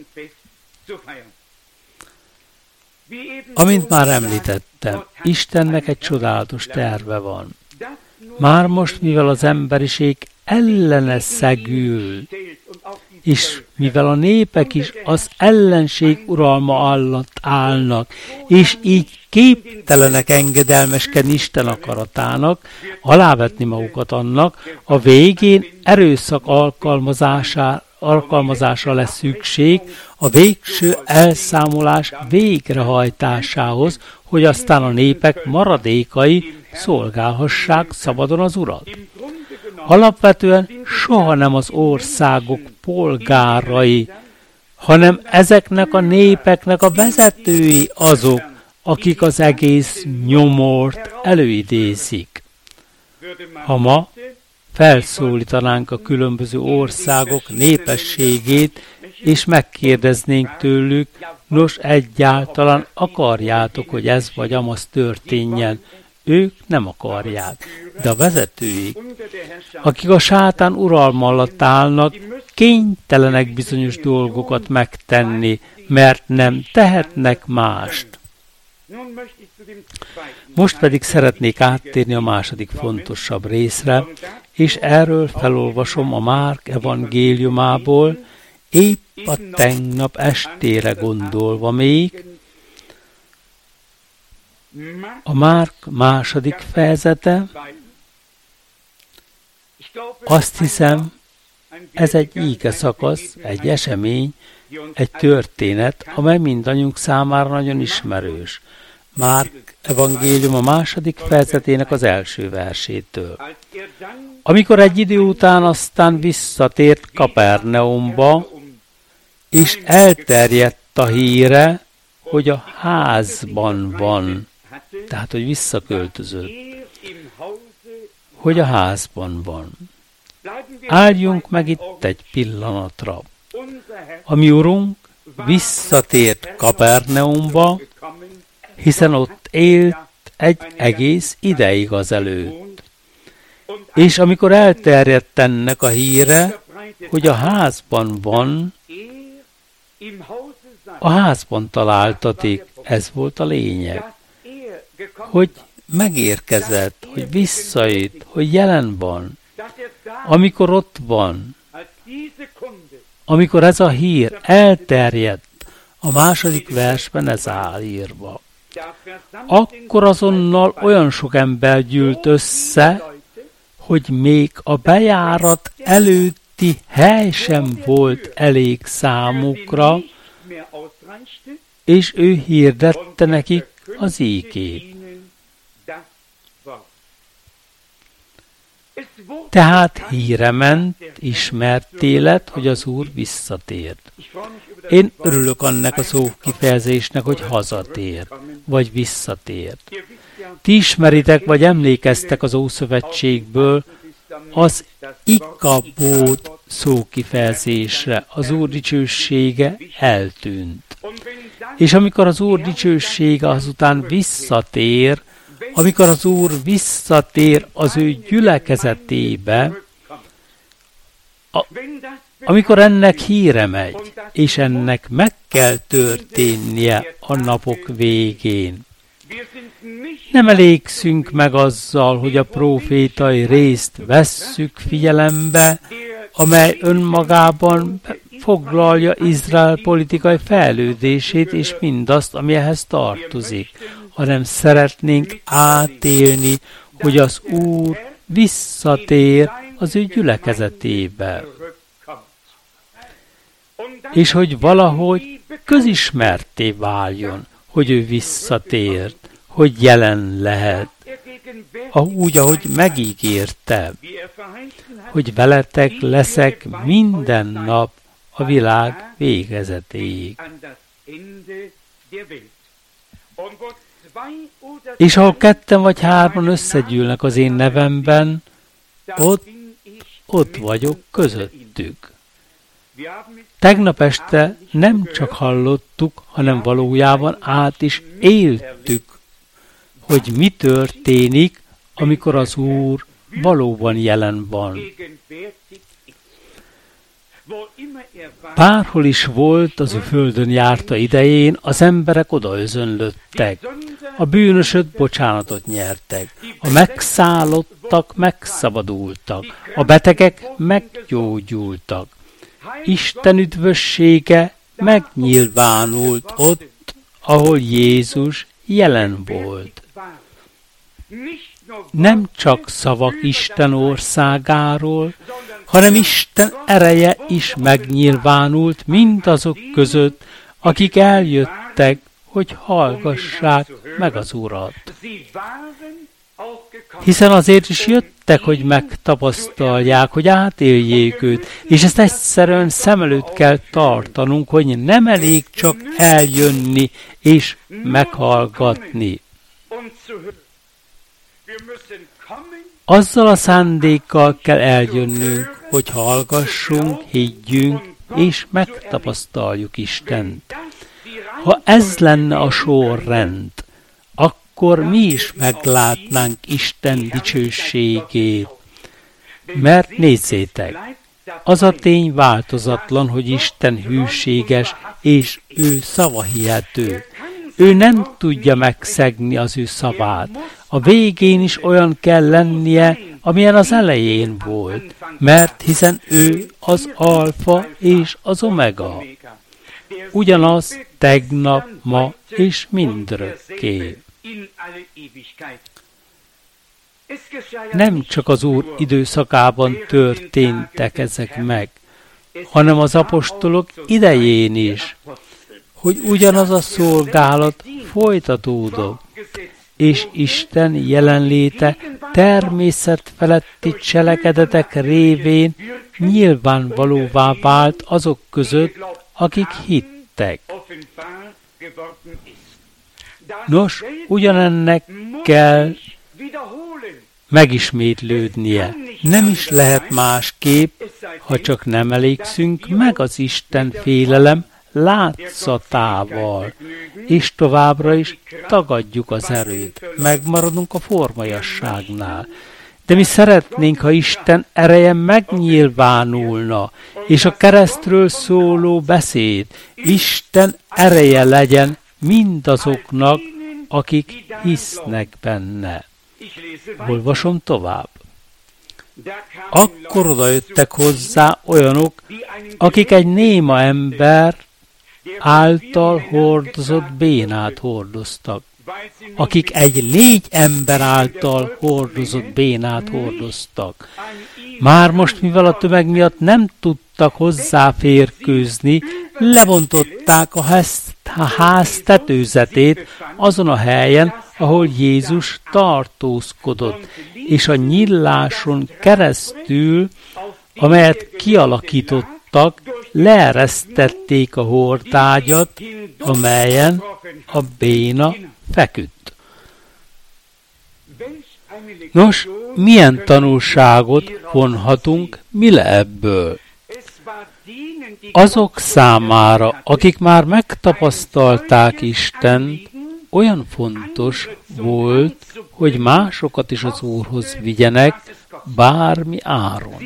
Amint már említettem, Istennek egy csodálatos terve van. Már most, mivel az emberiség ellene szegül, és mivel a népek is az ellenség uralma alatt állnak, és így képtelenek engedelmeskedni Isten akaratának, alávetni magukat annak, a végén erőszak alkalmazására, alkalmazásra lesz szükség a végső elszámolás végrehajtásához, hogy aztán a népek maradékai szolgálhassák szabadon az Urat. Alapvetően soha nem az országok polgárai, hanem ezeknek a népeknek a vezetői azok, akik az egész nyomort előidézik. Ha ma felszólítanánk a különböző országok népességét, és megkérdeznénk tőlük, nos, egyáltalán akarjátok, hogy ez vagy amaz történjen? Ők nem akarják, de a vezetőik, akik a sátán uralma alatt állnak, kénytelenek bizonyos dolgokat megtenni, mert nem tehetnek mást. Most pedig szeretnék áttérni a második fontosabb részre, és erről felolvasom a Márk evangéliumából, épp a tegnap estére gondolva még, a Márk második fejezete. Azt hiszem, ez egy íge szakasz, egy esemény, egy történet, amely mindannyiunk számára nagyon ismerős. Márk evangélium a második fejezetének az első versétől. Amikor egy idő után aztán visszatért Kapernaumba, és elterjedt a híre, hogy a házban van, tehát, hogy visszaköltözött, hogy a házban van. Álljunk meg itt egy pillanatra. A mi Urunk visszatért Kapernaumba, hiszen ott élt egy egész ideig azelőtt. És amikor elterjedt ennek a híre, hogy a házban van, a házban találtatik, ez volt a lényeg, hogy megérkezett, hogy visszajött, hogy jelen van, amikor ott van, amikor ez a hír elterjedt, a második versben ez áll írva. Akkor azonnal olyan sok ember gyűlt össze, hogy még a bejárat előtti hely sem volt elég számukra, és ő hirdette nekik az ígét. Tehát híre ment, ismerté lett, hogy az Úr visszatért. Én örülök annak a szó kifejezésnek, hogy hazatért, vagy visszatért. Ti ismeritek, vagy emlékeztek az Ószövetségből az Ikabód szó kifejezésre, az Úr dicsősége eltűnt. És amikor az Úr dicsősége azután visszatér, amikor az Úr visszatér az ő gyülekezetébe, a, amikor ennek híre megy, és ennek meg kell történnie a napok végén. Nem elégszünk meg azzal, hogy a prófétai részt vesszük figyelembe, amely önmagában foglalja Izrael politikai fejlődését és mindazt, ami ehhez tartozik, hanem szeretnénk átélni, hogy az Úr visszatér az ő gyülekezetébe. És hogy valahogy közismertté váljon, hogy ő visszatért, hogy jelen lehet, úgy, ahogy megígérte, hogy veletek leszek minden nap a világ végezetéig. És ahol ketten vagy hárman összegyűlnek az én nevemben, ott, ott vagyok közöttük. Tegnap este nem csak hallottuk, hanem valójában át is éltük, hogy mi történik, amikor az Úr valóban jelen van. Bárhol is volt az ő földön járta idején, az emberek odaözönlöttek. A bűnösök bocsánatot nyertek. A megszállottak megszabadultak. A betegek meggyógyultak. Isten üdvössége megnyilvánult ott, ahol Jézus jelen volt. Nem csak szavak Isten országáról, hanem Isten ereje is megnyilvánult mindazok között, akik eljöttek, hogy hallgassák meg az Urat. Hiszen azért is jöttek, hogy megtapasztalják, hogy átéljék őt, és ezt egyszerűen szem előtt kell tartanunk, hogy nem elég csak eljönni és meghallgatni. Azzal a szándékkal kell eljönnünk, hogy hallgassunk, higgyünk, és megtapasztaljuk Istent. Ha ez lenne a sorrend, akkor mi is meglátnánk Isten dicsőségét. Mert nézzétek, az a tény változatlan, hogy Isten hűséges, és ő szavahihető. Ő nem tudja megszegni az ő szavát. A végén is olyan kell lennie, amilyen az elején volt, mert hiszen ő az alfa és az omega. Ugyanaz tegnap, ma és mindörökké. Nem csak az Úr időszakában történtek ezek meg, hanem az apostolok idején is, hogy ugyanaz a szolgálat folytatódott, és Isten jelenléte természet feletti cselekedetek révén nyilvánvalóvá vált azok között, akik hittek. Nos, ugyanennek kell megismétlődnie. Nem is lehet másképp, ha csak nem elégszünk meg az Isten félelem látszatával, és továbbra is tagadjuk az erőt, megmaradunk a formaiasságnál. De mi szeretnénk, ha Isten ereje megnyilvánulna, és a keresztről szóló beszéd Isten ereje legyen mindazoknak, akik hisznek benne. Olvasom tovább. Akkor odajöttek hozzá olyanok, akik egy néma ember által hordozott bénát hordoztak. Akik egy négy ember által hordozott bénát hordoztak. Már most, mivel a tömeg miatt nem tudtak hozzáférkőzni, lebontották a ház, a ház tetőzetét azon a helyen, ahol Jézus tartózkodott, és a nyíláson keresztül, amelyet kialakítottak, leeresztették a hordágyat, amelyen a béna feküdt. Nos, milyen tanulságot vonhatunk mi le ebből? Azok számára, akik már megtapasztalták Istent, olyan fontos volt, hogy másokat is az Úrhoz vigyenek, bármi áron.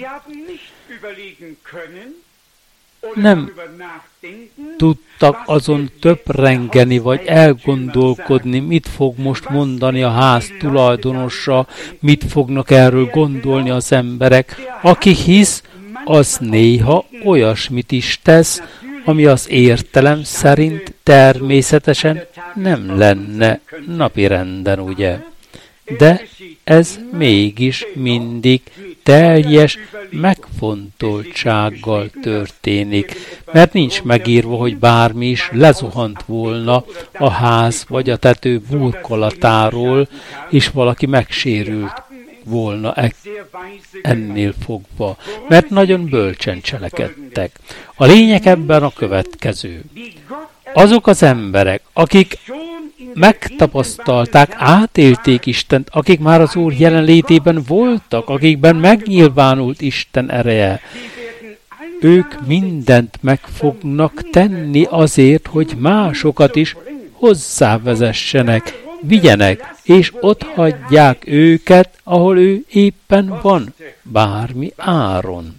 Nem tudtak azon töprengeni, vagy elgondolkodni, mit fog most mondani a ház tulajdonosa, mit fognak erről gondolni az emberek. Aki hisz, az néha olyasmit is tesz, ami az értelem szerint természetesen nem lenne napirenden, ugye? De ez mégis mindig teljes megfontoltsággal történik, mert nincs megírva, hogy bármi is lezuhant volna a ház vagy a tető burkolatáról, és valaki megsérült volna ennél fogva, mert nagyon bölcsen cselekedtek. A lényeg ebben a következő. Azok az emberek, akik megtapasztalták, átélték Istent, akik már az Úr jelenlétében voltak, akikben megnyilvánult Isten ereje, ők mindent meg fognak tenni azért, hogy másokat is hozzávezessenek, vigyenek, és ott hagyják őket, ahol ő éppen van, bármi áron.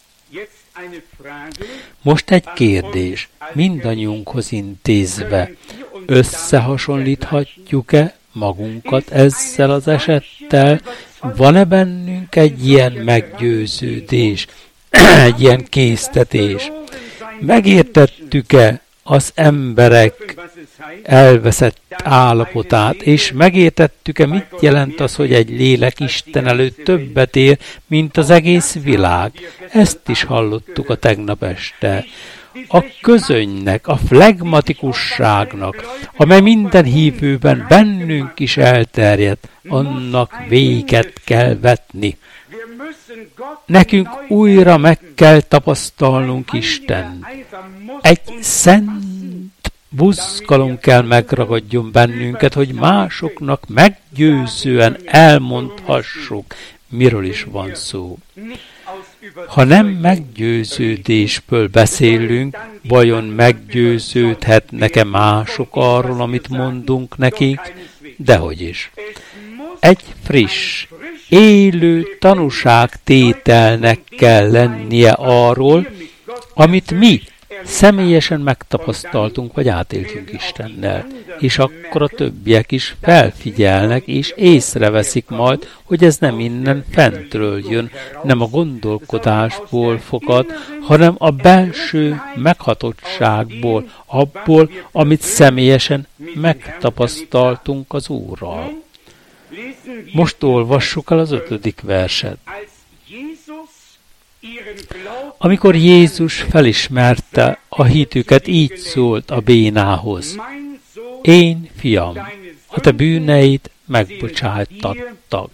Most egy kérdés, mindannyiunkhoz intézve, összehasonlíthatjuk-e magunkat ezzel az esettel? Van-e bennünk egy ilyen meggyőződés, egy ilyen késztetés? Megértettük-e az emberek elveszett állapotát, és megértettük-e, mit jelent az, hogy egy lélek Isten előtt többet ér, mint az egész világ? Ezt is hallottuk a tegnap este. A közönynek, a flegmatikusságnak, amely minden hívőben bennünk is elterjedt, annak véget kell vetni. Nekünk újra meg kell tapasztalnunk Istent. Egy szent buzgalom kell megragadjon bennünket, hogy másoknak meggyőzően elmondhassuk, miről is van szó. Ha nem meggyőződésből beszélünk, vajon meggyőződhetnek-e mások arról, amit mondunk nekik? Dehogy is. Egy friss, élő tanúságtételnek kell lennie arról, amit mi személyesen megtapasztaltunk, vagy átéltünk Istennel. És akkor a többiek is felfigyelnek, és észreveszik majd, hogy ez nem innen fentről jön, nem a gondolkodásból fogad, hanem a belső meghatottságból, abból, amit személyesen megtapasztaltunk az Úrral. Most olvassuk el az ötödik verset. Amikor Jézus felismerte a hitüket, így szólt a bénához: Én, fiam, a te bűneid megbocsájtattak.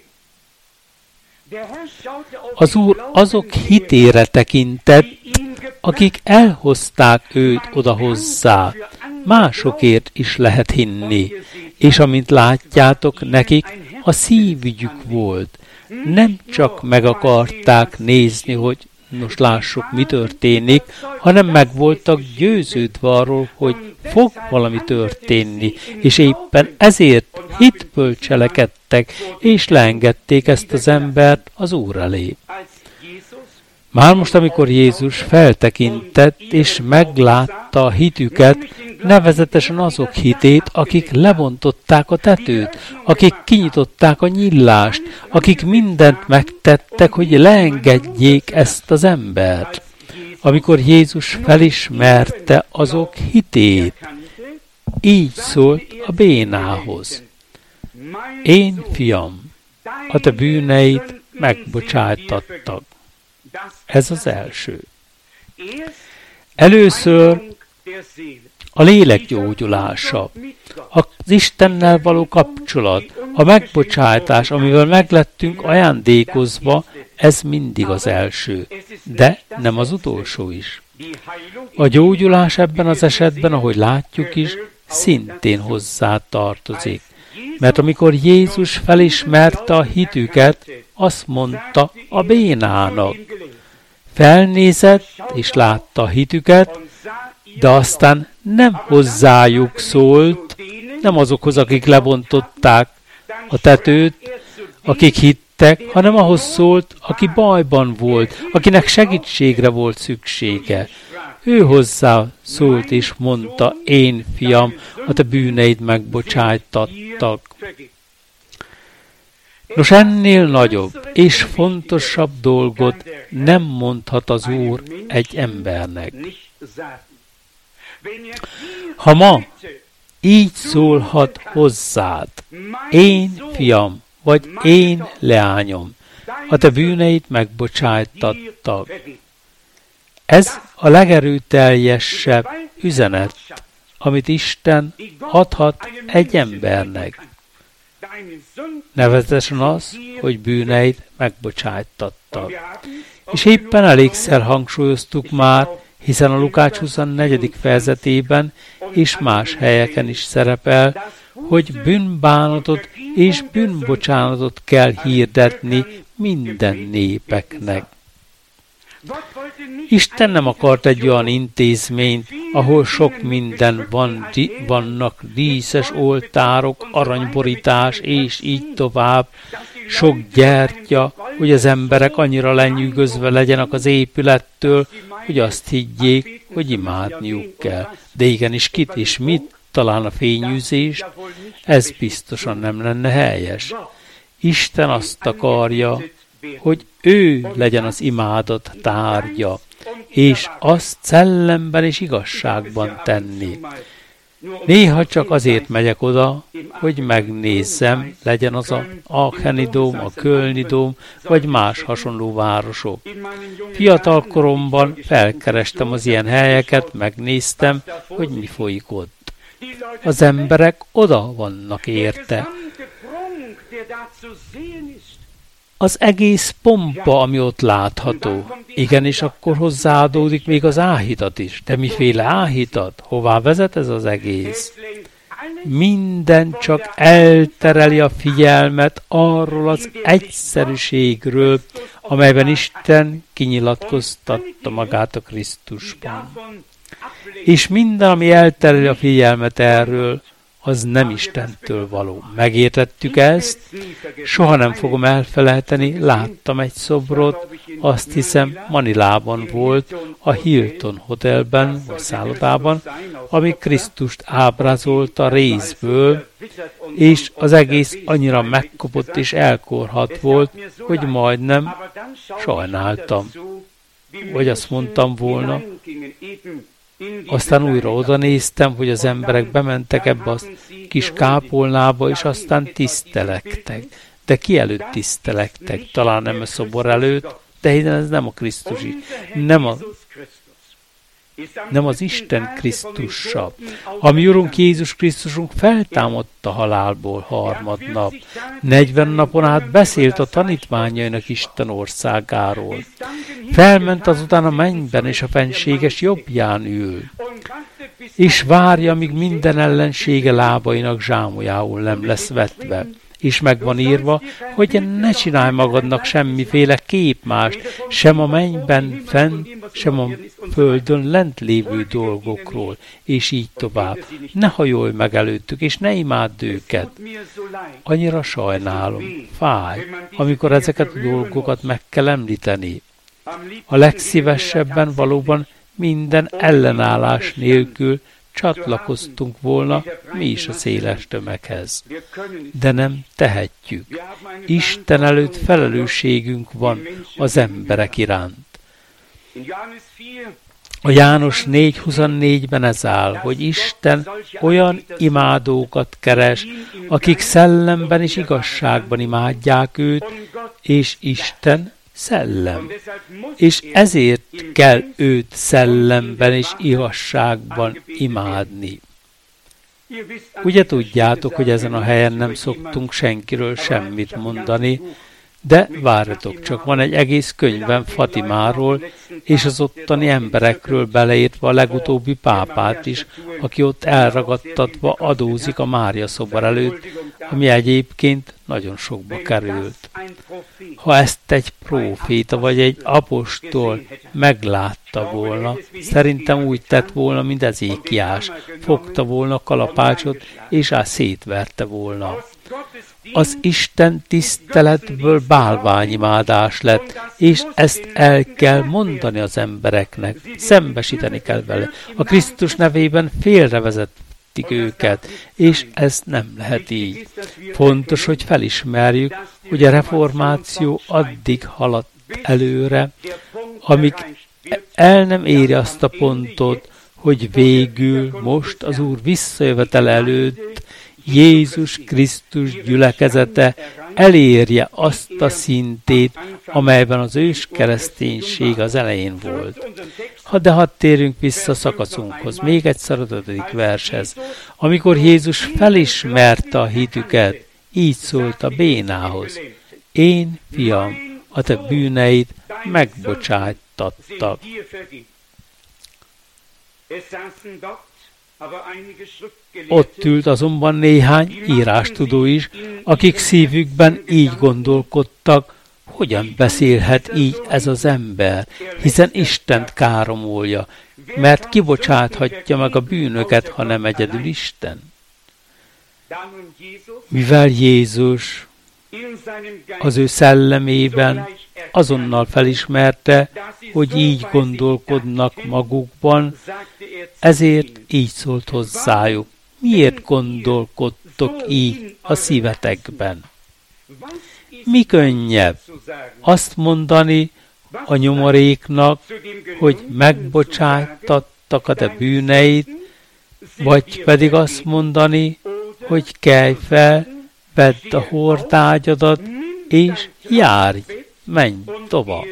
Az Úr azok hitére tekintett, akik elhozták őt oda hozzá. Másokért is lehet hinni, és amint látjátok, nekik a szívügyük volt. Nem csak meg akarták nézni, hogy nos lássuk, mi történik, hanem meg voltak győződve arról, hogy fog valami történni, és éppen ezért hitből cselekedtek, és leengedték ezt az embert az Úr elé. Már most, amikor Jézus feltekintett, és meglátta a hitüket, nevezetesen azok hitét, akik lebontották a tetőt, akik kinyitották a nyílást, akik mindent megtettek, hogy leengedjék ezt az embert. Amikor Jézus felismerte azok hitét, így szólt a bénához: Én, fiam, a te bűneid megbocsájtattak. Ez az első. Először a lélek gyógyulása, az Istennel való kapcsolat, a megbocsátás, amivel meglettünk ajándékozva, ez mindig az első, de nem az utolsó is. A gyógyulás ebben az esetben, ahogy látjuk is, szintén hozzá tartozik. Mert amikor Jézus felismerte a hitüket, azt mondta a bénának. Felnézett és látta a hitüket, de aztán nem hozzájuk szólt, nem azokhoz, akik lebontották a tetőt, akik hittek, hanem ahhoz szólt, aki bajban volt, akinek segítségre volt szüksége. Ő hozzá szólt és mondta: Én, fiam, a te bűneid megbocsájtattak. Nos, ennél nagyobb és fontosabb dolgot nem mondhat az Úr egy embernek. Ha ma így szólhat hozzád: Én, fiam, vagy én, leányom, a te bűneid megbocsájtattak. Ez a legerőteljesebb üzenet, amit Isten adhat egy embernek. Nevezetesen az, hogy bűneid megbocsájtattak. És éppen elégszer hangsúlyoztuk már, hiszen a Lukács huszonnegyedik fejezetében és más helyeken is szerepel, hogy bűnbánatot és bűnbocsánatot kell hirdetni minden népeknek. Isten nem akart egy olyan intézményt, ahol sok minden van, di, vannak díszes oltárok, aranyborítás, és így tovább, sok gyertya, hogy az emberek annyira lenyűgözve legyenek az épülettől, hogy azt higgyék, hogy imádniuk kell. De igenis kit és mit? Talán a fényűzést? Ez biztosan nem lenne helyes. Isten azt akarja, hogy ő legyen az imádat tárgya, és azt szellemben és igazságban tenni. Néha csak azért megyek oda, hogy megnézzem, legyen az a Aacheni dóm, a Kölni dóm, vagy más hasonló városok. Fiatal koromban felkerestem az ilyen helyeket, megnéztem, hogy mi folyik ott. Az emberek oda vannak érte. Az egész pompa, ami ott látható. Igenis, akkor hozzáadódik még az áhítat is. De miféle áhítat? Hová vezet ez az egész? Minden csak eltereli a figyelmet arról az egyszerűségről, amelyben Isten kinyilatkoztatta magát a Krisztusban. És minden, ami eltereli a figyelmet erről, az nem Istentől való. Megértettük ezt, soha nem fogom elfelejteni, láttam egy szobrot, azt hiszem Manilában volt, a Hilton Hotelben, vagy szállodában, ami Krisztust ábrázolta részből, és az egész annyira megkopott és elkorhat volt, hogy majdnem sajnáltam. Vagy azt mondtam volna, aztán újra oda néztem, hogy az emberek bementek ebbe a kis kápolnába, és aztán tisztelektek. De ki előtt tisztelektek? Talán nem a szobor előtt, de ez nem a Krisztus, nem, a, nem az Isten Krisztusa. A mi Urunk Jézus Krisztusunk feltámadt a halálból harmadnap. negyven napon át beszélt a tanítványainak Isten országáról. Felment azután a mennyben, és a fenséges jobbján ül. És várja, míg minden ellensége lábainak zsámolyául nem lesz vetve. És meg van írva, hogy ne csinálj magadnak semmiféle képmást, sem a mennyben fent, sem a földön lent lévő dolgokról, és így tovább. Ne hajolj meg előttük, és ne imádd őket. Annyira sajnálom, fáj, amikor ezeket a dolgokat meg kell említeni. A legszívesebben valóban minden ellenállás nélkül csatlakoztunk volna mi is a széles tömeghez. De nem tehetjük. Isten előtt felelősségünk van az emberek iránt. A János négy huszonnégyben ez áll, hogy Isten olyan imádókat keres, akik szellemben és igazságban imádják őt, és Isten szellem. És ezért kell őt szellemben és igazságban imádni. Ugye tudjátok, hogy ezen a helyen nem szoktunk senkiről semmit mondani, de várjatok csak, van egy egész könyvem Fatimáról, és az ottani emberekről beleértve a legutóbbi pápát is, aki ott elragadtatva adózik a Mária szobor előtt, ami egyébként nagyon sokba került. Ha ezt egy próféta vagy egy apostol meglátta volna, szerintem úgy tett volna, mint Ezékiás, fogta volna a kalapácsot, és át szétverte volna. Az Isten tiszteletből bálványimádás lett, és ezt el kell mondani az embereknek, szembesíteni kell vele. A Krisztus nevében félrevezették őket, és ez nem lehet így. Fontos, hogy felismerjük, hogy a reformáció addig haladt előre, amíg el nem éri azt a pontot, hogy végül most az Úr visszajövetele előtt Jézus Krisztus gyülekezete elérje azt a szintét, amelyben az ős kereszténység az elején volt. Ha de hadd térjünk vissza szakaszunkhoz, még egyszer a ötödik vershez. Amikor Jézus felismerte a hitüket, így szólt a bénához: én, fiam, a te bűneid megbocsájtattak. Ott ült azonban néhány írástudó is, akik szívükben így gondolkodtak, hogyan beszélhet így ez az ember, hiszen Istent káromolja, mert kibocsáthatja meg a bűnöket, ha nem egyedül Isten. Mivel Jézus az ő szellemében azonnal felismerte, hogy így gondolkodnak magukban, ezért így szólt hozzájuk: miért gondolkodtok így a szívetekben? Mi könnyebb azt mondani a nyomoréknak, hogy megbocsájtattak a te bűneid, vagy pedig azt mondani, hogy kelj fel, vedd a hordágyadat, és járj, menj tovább.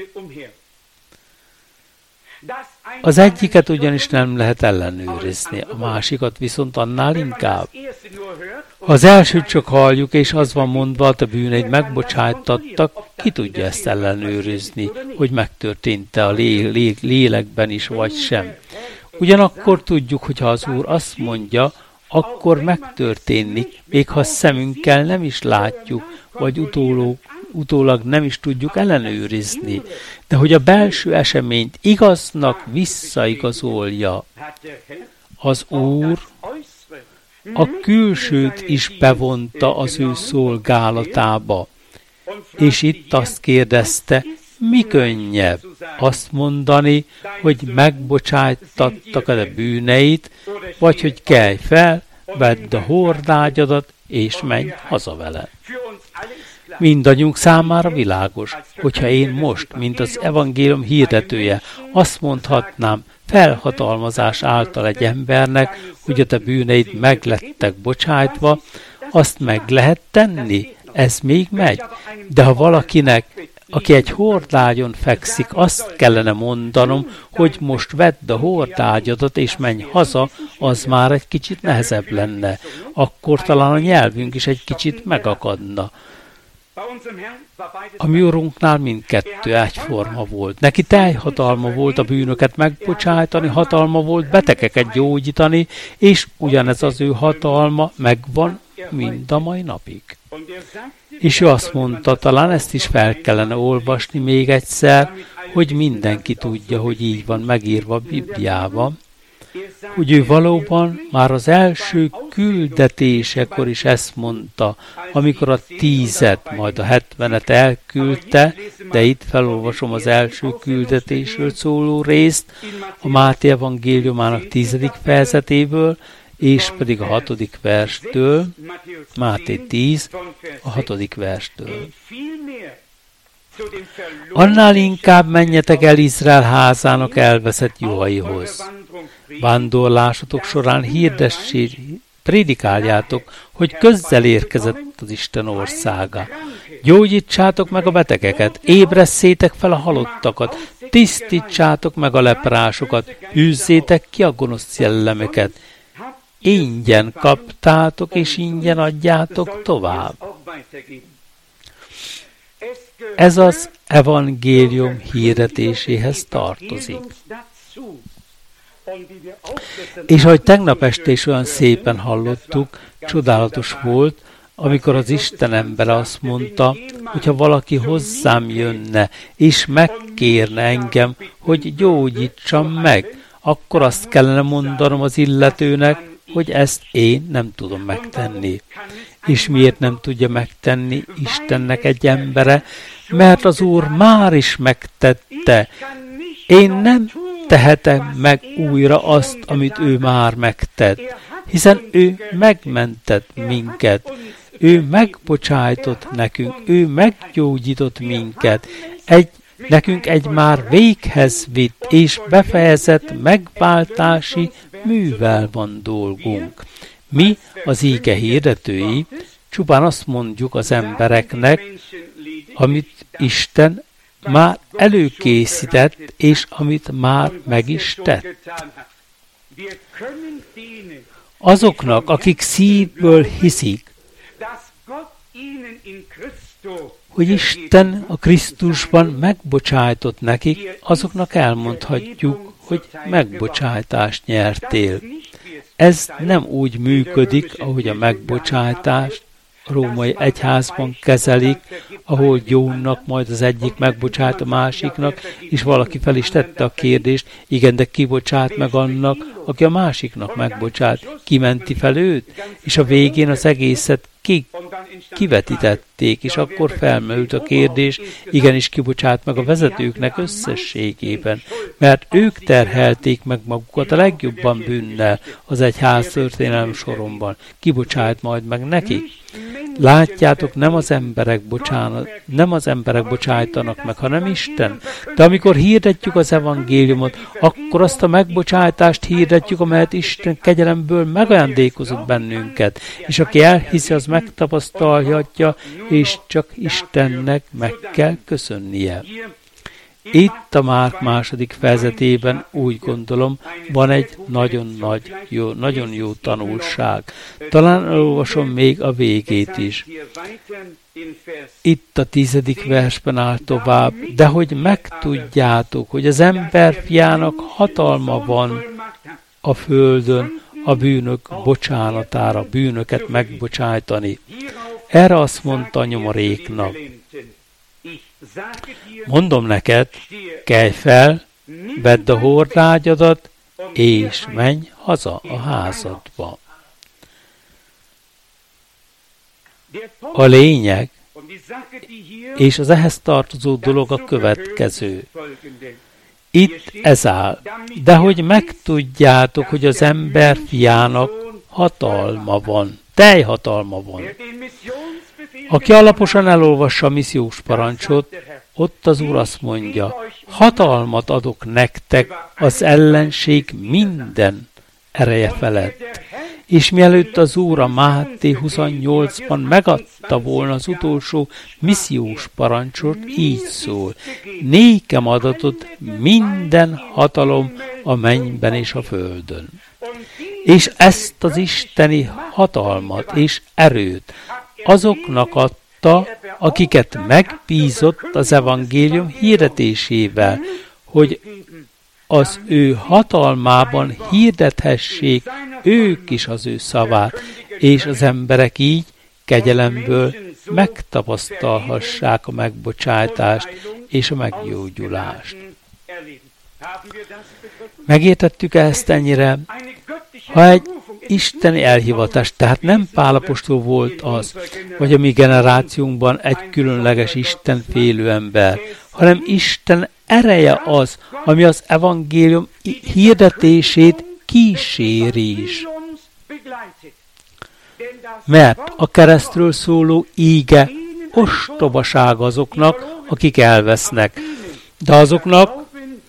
Az egyiket ugyanis nem lehet ellenőrizni, a másikat viszont annál inkább. Ha az elsőt csak halljuk, és az van mondva, a te bűneid megbocsájtattak, ki tudja ezt ellenőrizni, hogy megtörtént-e a lé- lé- lélekben is, vagy sem. Ugyanakkor tudjuk, hogy ha az Úr azt mondja, akkor megtörténik, még ha szemünkkel nem is látjuk, vagy utóló, utólag nem is tudjuk ellenőrizni. De hogy a belső eseményt igaznak visszaigazolja, az Úr a külsőt is bevonta az ő szolgálatába. És itt azt kérdezte, mi könnyebb azt mondani, hogy megbocsájtattak a bűneit, vagy hogy kelj fel, vedd a hordágyadat, és menj haza vele. Mindannyiunk számára világos, hogyha én most, mint az evangélium hirdetője, azt mondhatnám felhatalmazás által egy embernek, hogy a te bűneid meglettek bocsájtva, azt meg lehet tenni, ez még megy. De ha valakinek aki egy hordágyon fekszik, azt kellene mondanom, hogy most vedd a hordágyadat és menj haza, az már egy kicsit nehezebb lenne. Akkor talán a nyelvünk is egy kicsit megakadna. A mi Urunknál mindkettő egyforma volt. Neki teljhatalma volt a bűnöket megbocsájtani, hatalma volt betegeket gyógyítani, és ugyanez az ő hatalma megvan mind a mai napig. És ő azt mondta, talán ezt is fel kellene olvasni még egyszer, hogy mindenki tudja, hogy így van megírva a Bibliában, hogy ő valóban már az első küldetésekor is ezt mondta, amikor a tízet, majd a hetvenet elküldte, de itt felolvasom az első küldetésről szóló részt, a Máté evangéliumának tizedik fejezetéből, és pedig a hatodik verstől, Máté tíz, a hatodik verstől. Annál inkább menjetek el Izrael házának elveszett juhaihoz. Vándorlásatok során hirdessék, prédikáljátok, hogy közel érkezett az Isten országa. Gyógyítsátok meg a betegeket, ébresszétek fel a halottakat, tisztítsátok meg a leprásokat, űzzétek ki a gonosz szellemeket. Ingyen kaptátok, és ingyen adjátok tovább. Ez az evangélium hirdetéséhez tartozik. És ahogy tegnap este is olyan szépen hallottuk, csodálatos volt, amikor az Isten embere azt mondta, hogyha valaki hozzám jönne, és megkérne engem, hogy gyógyítsam meg, akkor azt kellene mondanom az illetőnek, hogy ezt én nem tudom megtenni. És miért nem tudja megtenni Istennek egy embere? Mert az Úr már is megtette. Én nem tehetem meg újra azt, amit ő már megtett. Hiszen ő megmentett minket. Ő megbocsájtott nekünk. Ő meggyógyított minket. Egy, nekünk egy már véghez vitt és befejezett megváltási művel van dolgunk. Mi, az íge hirdetői, csupán azt mondjuk az embereknek, amit Isten már előkészített, és amit már meg is tett. Azoknak, akik szívből hiszik, hogy Isten a Krisztusban megbocsájtott nekik, azoknak elmondhatjuk, hogy megbocsájtást nyertél. Ez nem úgy működik, ahogy a megbocsájtást a római egyházban kezelik, ahol gyónnak, majd az egyik megbocsát a másiknak, és valaki fel is tette a kérdést, igen, de ki bocsát meg annak, aki a másiknak megbocsát, kimenti fel őt, és a végén az egészet ki, kivetítették, és akkor felmerült a kérdés, igenis kibocsát meg a vezetőknek összességében, mert ők terhelték meg magukat a legjobban bűnnel az egyház történelem soromban. Kibocsát majd meg nekik. Látjátok, nem az emberek bocsánat, nem az emberek bocsájtanak meg, hanem Isten. De amikor hirdetjük az evangéliumot, akkor azt a megbocsájtást hirdetjük, amelyet Isten kegyelemből megajándékozott bennünket. És aki elhiszi, az megtapasztalhatja, és csak Istennek meg kell köszönnie. Itt a Márk második fejezetében úgy gondolom, van egy nagyon nagy, jó, nagyon jó tanulság. Talán elolvasom még a végét is. Itt a tizedik versben áll tovább, de hogy megtudjátok, hogy az emberfiának hatalma van a földön a bűnök bocsánatára, bűnöket megbocsájtani. Erre azt mondta a nyomoréknak. Mondom neked, kelj fel, vedd a hordágyadat, és menj haza a házadba. A lényeg, és az ehhez tartozó dolog a következő. Itt ez áll, de hogy megtudjátok, hogy az ember fiának hatalma van, teljhatalma van. Aki alaposan elolvassa a missziós parancsot, ott az Úr azt mondja, hatalmat adok nektek az ellenség minden ereje felett. És mielőtt az Úr a Máté huszonnyolcban megad, mondhatta volna az utolsó missziós parancsot, így szól: nékem adatot minden hatalom a mennyben és a földön. És ezt az isteni hatalmat és erőt azoknak adta, akiket megbízott az evangélium hirdetésével, hogy az ő hatalmában hirdethessék ők is az ő szavát, és az emberek így kegyelemből megtapasztalhassák a megbocsátást és a meggyógyulást. Megértettük ezt ennyire? Ha egy isteni elhivatás, tehát nem Pál apostol volt az, vagy a mi generációnkban egy különleges istenfélő ember, hanem Isten ereje az, ami az evangélium hirdetését kíséri is. Mert a keresztről szóló íge ostobaság azoknak, akik elvesznek, de azoknak,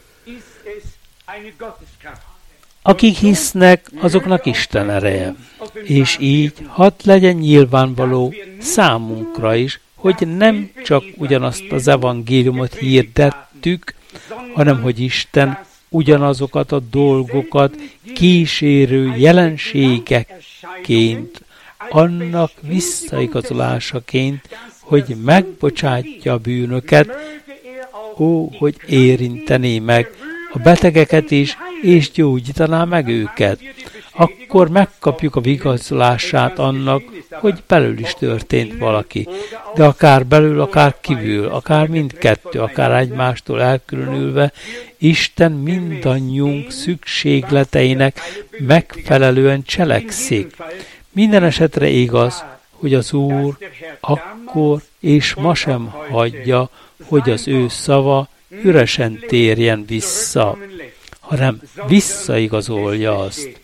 akik hisznek, azoknak Isten ereje. És így hadd legyen nyilvánvaló számunkra is, hogy nem csak ugyanazt az evangéliumot hirdettük, hanem hogy Isten ugyanazokat a dolgokat kísérő jelenségekként, annak visszaigazolásaként, hogy megbocsátja a bűnöket, ó, hogy érintené meg a betegeket is, és gyógyítaná meg őket. Akkor megkapjuk a vigazolását annak, hogy belül is történt valaki. De akár belül, akár kívül, akár mindkettő, akár egymástól elkülönülve, Isten mindannyiunk szükségleteinek megfelelően cselekszik. Minden esetre igaz, hogy az Úr akkor és ma sem hagyja, hogy az ő szava üresen térjen vissza, hanem visszaigazolja azt.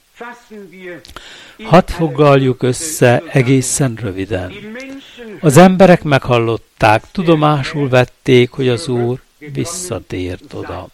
Hadd foglaljuk össze egészen röviden. Az emberek meghallották, tudomásul vették, hogy az Úr visszatért oda.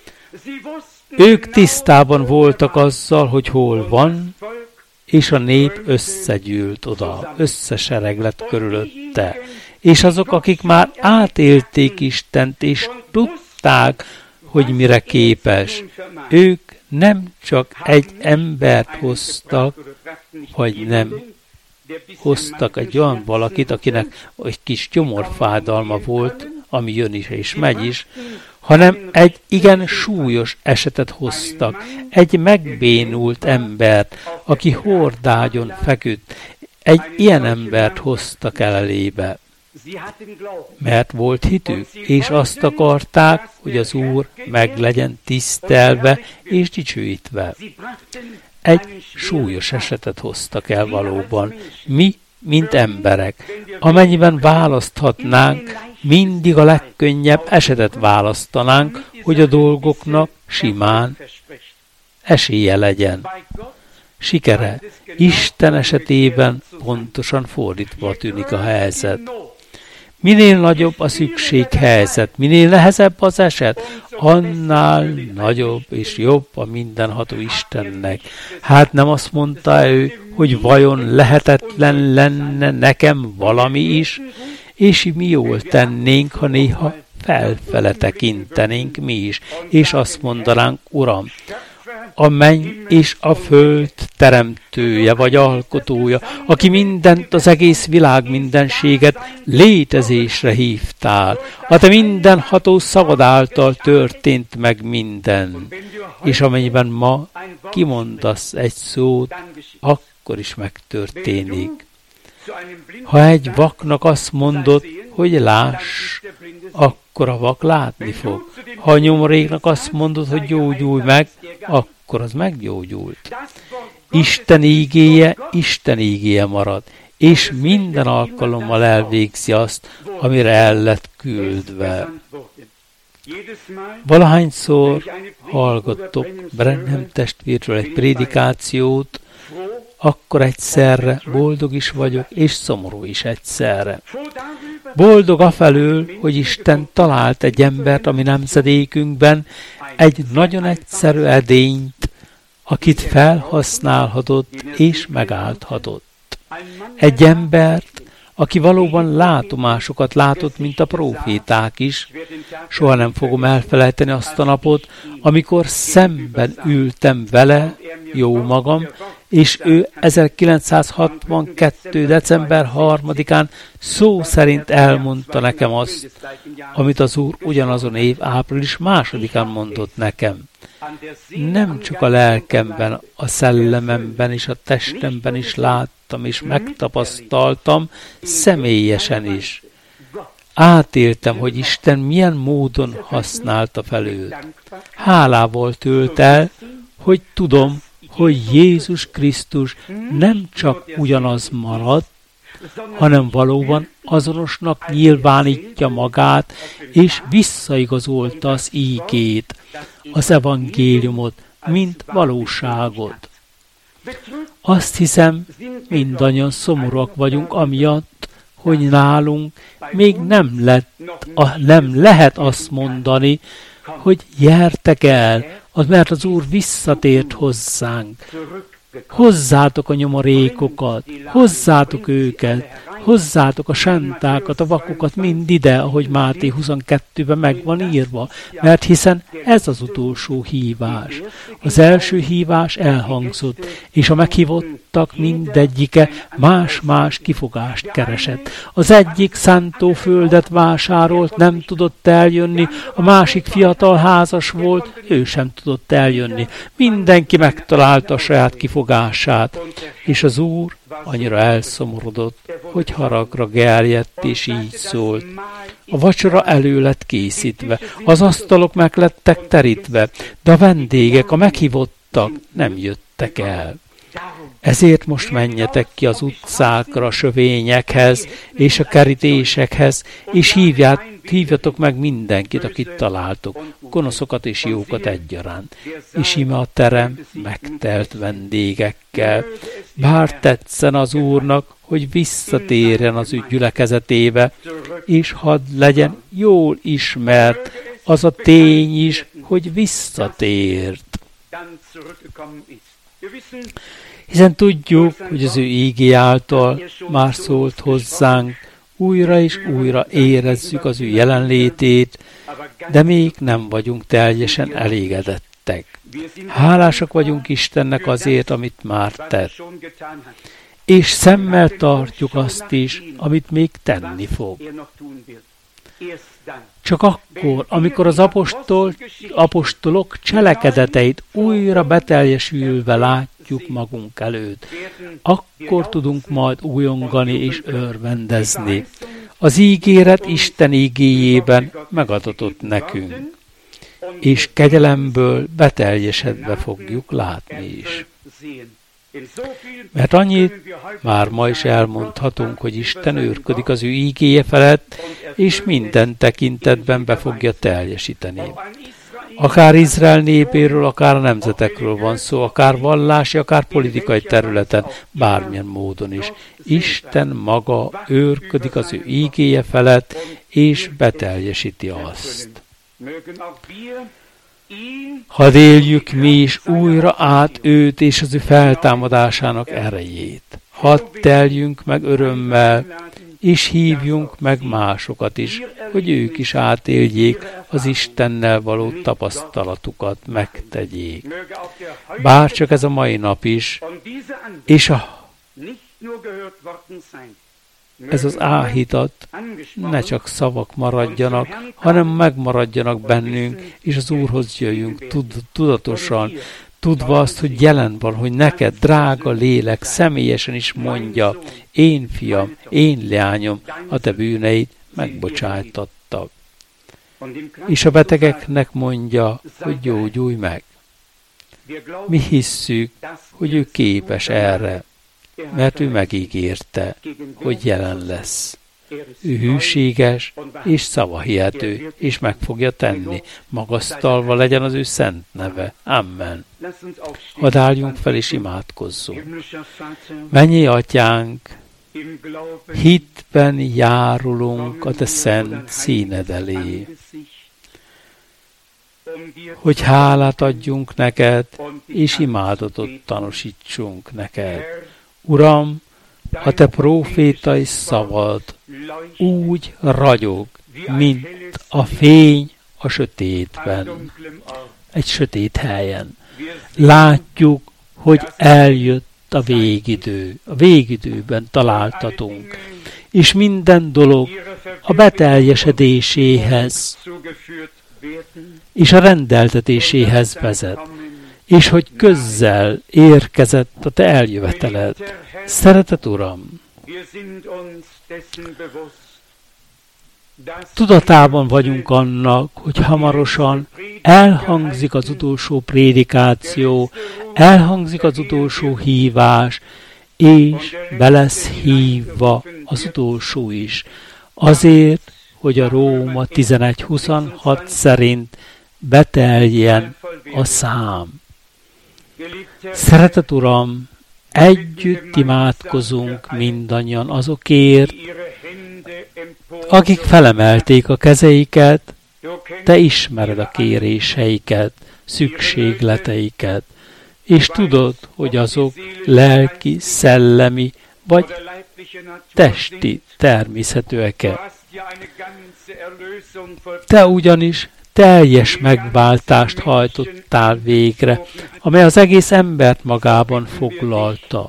Ők tisztában voltak azzal, hogy hol van, és a nép összegyűlt oda, összesereg lett körülötte. És azok, akik már átélték Istent, és tudták, hogy mire képes, ők nem csak egy embert hoztak, vagy nem hoztak egy olyan valakit, akinek egy kis gyomorfájdalma volt, ami jön is és megy is, hanem egy igen súlyos esetet hoztak. Egy megbénult embert, aki hordágyon feküdt. Egy ilyen embert hoztak el elébe. Mert volt hitük, és azt akarták, hogy az Úr meg legyen tisztelve és dicsőítve. Egy súlyos esetet hoztak el valóban. Mi, mint emberek, amennyiben választhatnánk, mindig a legkönnyebb esetet választanánk, hogy a dolgoknak simán esélye legyen. Sikere. Isten esetében pontosan fordítva tűnik a helyzet. Minél nagyobb a szükséghelyzet, minél nehezebb az eset, annál nagyobb és jobb a mindenható Istennek. Hát nem azt mondta ő, hogy vajon lehetetlen lenne nekem valami is, és mi jól tennénk, ha néha felfele tekintenénk mi is, és azt mondanánk, Uram, a menny és a föld teremtője vagy alkotója, aki mindent, az egész világ mindenséget létezésre hívtál. A te mindenható szavad által történt meg minden. És amennyiben ma kimondasz egy szót, akkor is megtörténik. Ha egy vaknak azt mondod, hogy láss, akkor a vak látni fog. Ha a nyomoréknak azt mondod, hogy gyógyulj meg, akkor az meggyógyult. Isten ígéje, Isten ígéje marad, és minden alkalommal elvégzi azt, amire el lett küldve. Valahányszor hallgattok Branham testvérről egy prédikációt, akkor egyszerre boldog is vagyok, és szomorú is egyszerre. Boldog afelől, hogy Isten talált egy embert a mi nemzedékünkben, egy nagyon egyszerű edényt, akit felhasználhatott és megáldhatott. Egy embert, aki valóban látomásokat látott, mint a próféták is. Soha nem fogom elfelejteni azt a napot, amikor szemben ültem vele, jó magam, és ő ezerkilencszázhatvankettő. december harmadikán szó szerint elmondta nekem azt, amit az Úr ugyanazon év április másodikán mondott nekem. Nem csak a lelkemben, a szellememben és a testemben is láttam és megtapasztaltam, személyesen is. Átéltem, hogy Isten milyen módon használta fel őt. Hálával tölt el, hogy tudom, hogy Jézus Krisztus nem csak ugyanaz maradt, hanem valóban azonosnak nyilvánítja magát, és visszaigazolta az ígét, az evangéliumot, mint valóságot. Azt hiszem, mindannyian szomorúak vagyunk amiatt, hogy nálunk még nem, lett, a, nem lehet azt mondani, hogy gyertek el, az, mert az Úr visszatért hozzánk. Hozzátok a nyomorékokat, hozzátok őket, hozzátok a sántákat, a vakokat mind ide, ahogy Máté huszonkettőben meg van írva, mert hiszen ez az utolsó hívás. Az első hívás elhangzott, és a meghívottak mindegyike más-más kifogást keresett. Az egyik szántóföldet vásárolt, nem tudott eljönni, a másik fiatal házas volt, ő sem tudott eljönni. Mindenki megtalálta a saját kifogását, és az Úr annyira elszomorodott, hogy haragra gerjedt, és így szólt. A vacsora elő lett készítve, az asztalok meg lettek terítve, de a vendégek, a meghívottak nem jöttek el. Ezért most menjetek ki az utcákra, a sövényekhez és a kerítésekhez, és hívját, hívjatok meg mindenkit, akit találtok, gonoszokat és jókat egyaránt. És íme a terem megtelt vendégekkel. Bár tetszen az Úrnak, hogy visszatérjen az ügy gyülekezetébe, és hadd legyen jól ismert az a tény is, hogy visszatért. Hiszen tudjuk, hogy az ő ígé által már szólt hozzánk, újra és újra érezzük az ő jelenlétét, de még nem vagyunk teljesen elégedettek. Hálásak vagyunk Istennek azért, amit már tett. És szemmel tartjuk azt is, amit még tenni fog. Csak akkor, amikor az apostol, apostolok cselekedeteit újra beteljesülve látjuk magunk előtt, akkor tudunk majd újongani és örvendezni. Az ígéret Isten ígéjében megadatott nekünk, és kegyelemből beteljesedve fogjuk látni is. Mert annyit már ma is elmondhatunk, hogy Isten őrködik az ő ígéje felett, és minden tekintetben be fogja teljesíteni. Akár Izrael népéről, akár a nemzetekről van szó, akár vallási, akár politikai területen, bármilyen módon is. Isten maga őrködik az ő ígéje felett, és beteljesíti azt. Hadd éljük mi is újra át őt és az ő feltámadásának erejét. Hadd teljünk meg örömmel, és hívjunk meg másokat is, hogy ők is átéljék az Istennel való tapasztalatukat, megtegyék. Bárcsak ez a mai nap is, és a ez az áhítat ne csak szavak maradjanak, hanem megmaradjanak bennünk, és az Úrhoz jöjjünk tud, tudatosan, tudva azt, hogy jelen van, hogy neked, drága lélek, személyesen is mondja, én fiam, én leányom, a te bűneid megbocsájtattak. És a betegeknek mondja, hogy gyógyulj meg. Mi hisszük, hogy ő képes erre, mert ő megígérte, hogy jelen lesz. Ő hűséges és szavahihető, és meg fogja tenni. Magasztalva legyen az ő szent neve. Amen. Hadd álljunk fel és imádkozzunk. Mennyi atyánk, hitben járulunk a te szent színed elé, hogy hálát adjunk neked, és imádatot tanúsítsunk neked. Uram, a te profétai szavad úgy ragyog, mint a fény a sötétben, egy sötét helyen. Látjuk, hogy eljött a végidő, a végidőben találtatunk, és minden dolog a beteljesedéséhez és a rendeltetéséhez vezet, és hogy közzel érkezett a te eljöveteled. Szeretet Uram! Tudatában vagyunk annak, hogy hamarosan elhangzik az utolsó prédikáció, elhangzik az utolsó hívás, és be lesz hívva az utolsó is. Azért, hogy a Róma tizenegy huszonhat szerint beteljen a szám. Szeretet Uram, együtt imádkozunk mindannyian azokért, akik felemelték a kezeiket, te ismered a kéréseiket, szükségleteiket, és tudod, hogy azok lelki, szellemi vagy testi természetűek-e. Te ugyanis teljes megváltást hajtottál végre, amely az egész embert magában foglalta.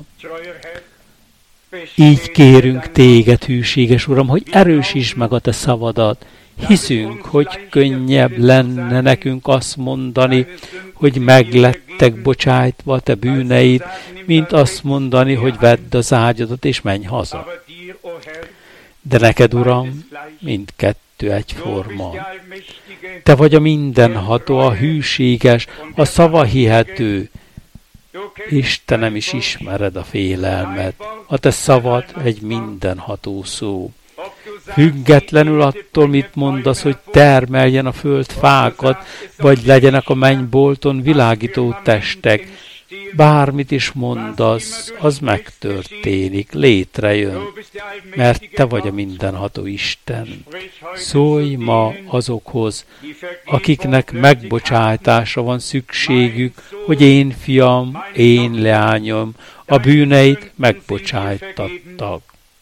Így kérünk téged, hűséges Uram, hogy erősítsd meg a te szavadat. Hiszünk, hogy könnyebb lenne nekünk azt mondani, hogy meglettek bocsájtva a te bűneid, mint azt mondani, hogy vedd az ágyadat és menj haza. De neked, Uram, mindkettő egyforma. Te vagy a mindenható, a hűséges, a szavahihető, és te nem is ismered a félelmet. A te szavad egy mindenható szó. Függetlenül attól, mit mondasz, hogy termeljen a föld fákat, vagy legyenek a mennybolton világító testek. Bármit is mondasz, az megtörténik, létrejön, mert te vagy a mindenható Isten. Szólj ma azokhoz, akiknek megbocsájtásra van szükségük, hogy én fiam, én leányom, a bűneit megbocsájtattak.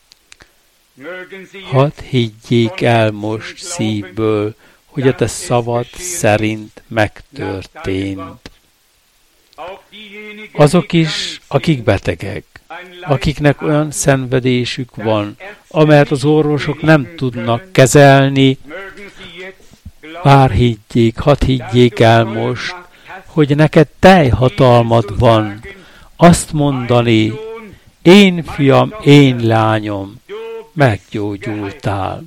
Hadd higgyék el most szívből, hogy a te szavad szerint megtörtént. Azok is, akik betegek, akiknek olyan szenvedésük van, amelyet az orvosok nem tudnak kezelni, bár higgyék, hadd higgyék el most, hogy neked teljhatalmad van azt mondani, én fiam, én lányom, meggyógyultál.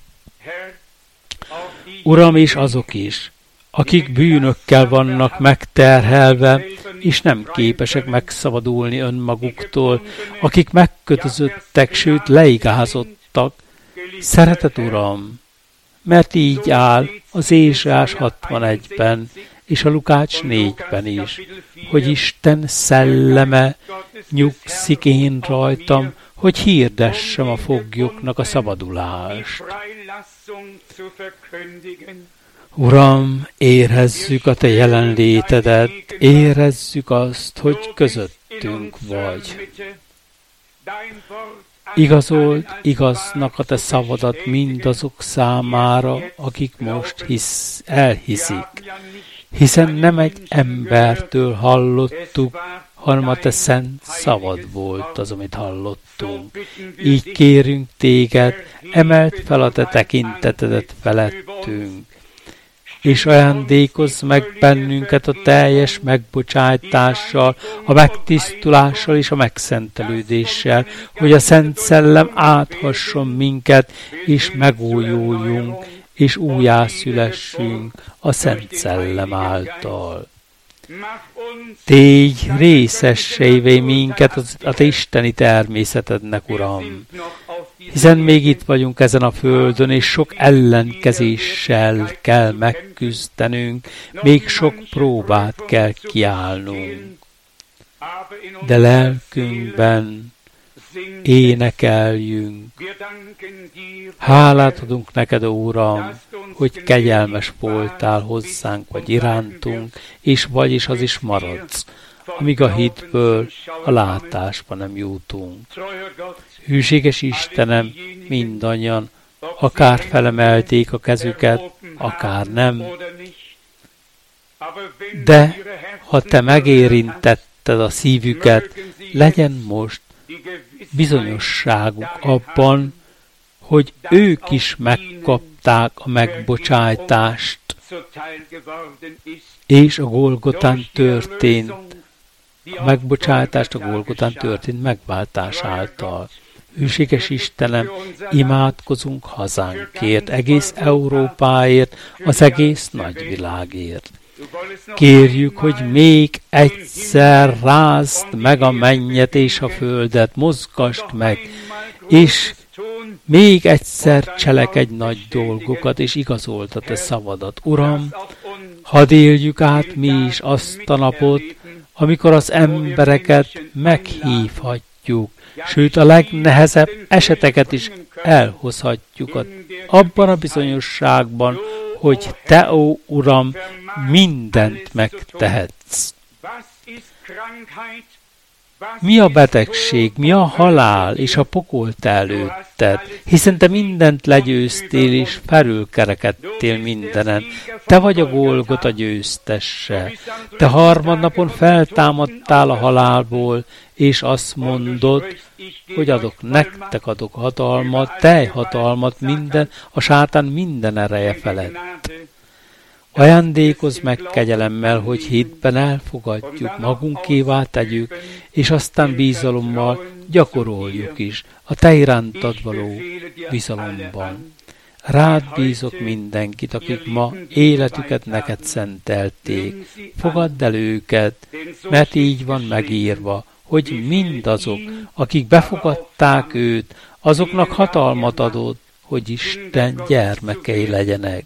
Uram, és azok is, akik bűnökkel vannak megterhelve, és nem képesek megszabadulni önmaguktól, akik megkötözöttek, sőt leigázottak. Szeretet Uram, mert így áll az Ézsaiás hatvanegyben, és a Lukács négyben is, hogy Isten szelleme nyugszik én rajtam, hogy hirdessem a foglyoknak a szabadulást. Uram, érezzük a te jelenlétedet, érezzük azt, hogy közöttünk vagy. Igazold igaznak a te szavadat mindazok számára, akik most hisz, elhiszik. Hiszen nem egy embertől hallottuk, hanem a te szent szavad volt az, amit hallottunk. Így kérünk téged, emeld fel a te tekintetedet felettünk, és ajándékozz meg bennünket a teljes megbocsájtással, a megtisztulással és a megszentelődéssel, hogy a Szent Szellem áthasson minket, és megújuljunk, és újjászülessünk a Szent Szellem által. Tégy részessévé minket az, a te isteni természetednek, Uram, hiszen még itt vagyunk ezen a földön, és sok ellenkezéssel kell megküzdenünk, még sok próbát kell kiállnunk. De lelkünkben énekeljünk. Hálát adunk neked, ó Uram, hogy kegyelmes voltál hozzánk, vagy irántunk, és vagyis az is maradsz. amíg a hitből a látásba nem jutunk. Hűséges Istenem, mindannyian, akár felemelték a kezüket, akár nem, de ha Te megérintetted a szívüket, legyen most bizonyosságuk abban, hogy ők is megkapták a megbocsájtást, és a Golgotán történt, a megbocsájtást a Golgotán történt megváltás által. Hűséges Istenem, imádkozunk hazánkért, egész Európáért, az egész nagyvilágért. Kérjük, hogy még egyszer rázd meg a mennyet és a földet, mozgasd meg, és még egyszer cselekedj nagy dolgokat, és igazold a Te szavadat. Uram, hadd éljük át mi is azt a napot, amikor az embereket meghívhatjuk, sőt a legnehezebb eseteket is elhozhatjuk abban a bizonyosságban, hogy Te, ó Uram, mindent megtehetsz. Mi a betegség, mi a halál és a pokol Te előtted, hiszen Te mindent legyőztél és felülkerekedtél mindenen. Te vagy a Golgota győztesse. Te harmadnapon feltámadtál a halálból, és azt mondod, hogy adok nektek adok hatalmat, teljhatalmat minden, a sátán minden ereje felett. Ajándékozz meg kegyelemmel, hogy hitben elfogadjuk, magunkévá tegyük, és aztán bízalommal gyakoroljuk is a Te irántad való bizalomban. Rád bízok mindenkit, akik ma életüket neked szentelték. Fogadd el őket, mert így van megírva, hogy mindazok, akik befogadták őt, azoknak hatalmat adott, hogy Isten gyermekei legyenek.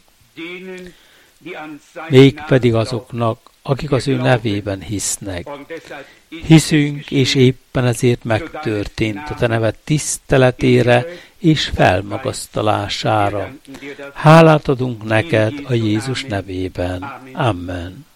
Mégpedig azoknak, akik az ő nevében hisznek. Hiszünk, és éppen ezért megtörtént a Te neved tiszteletére és felmagasztalására. Hálát adunk neked a Jézus nevében. Amen.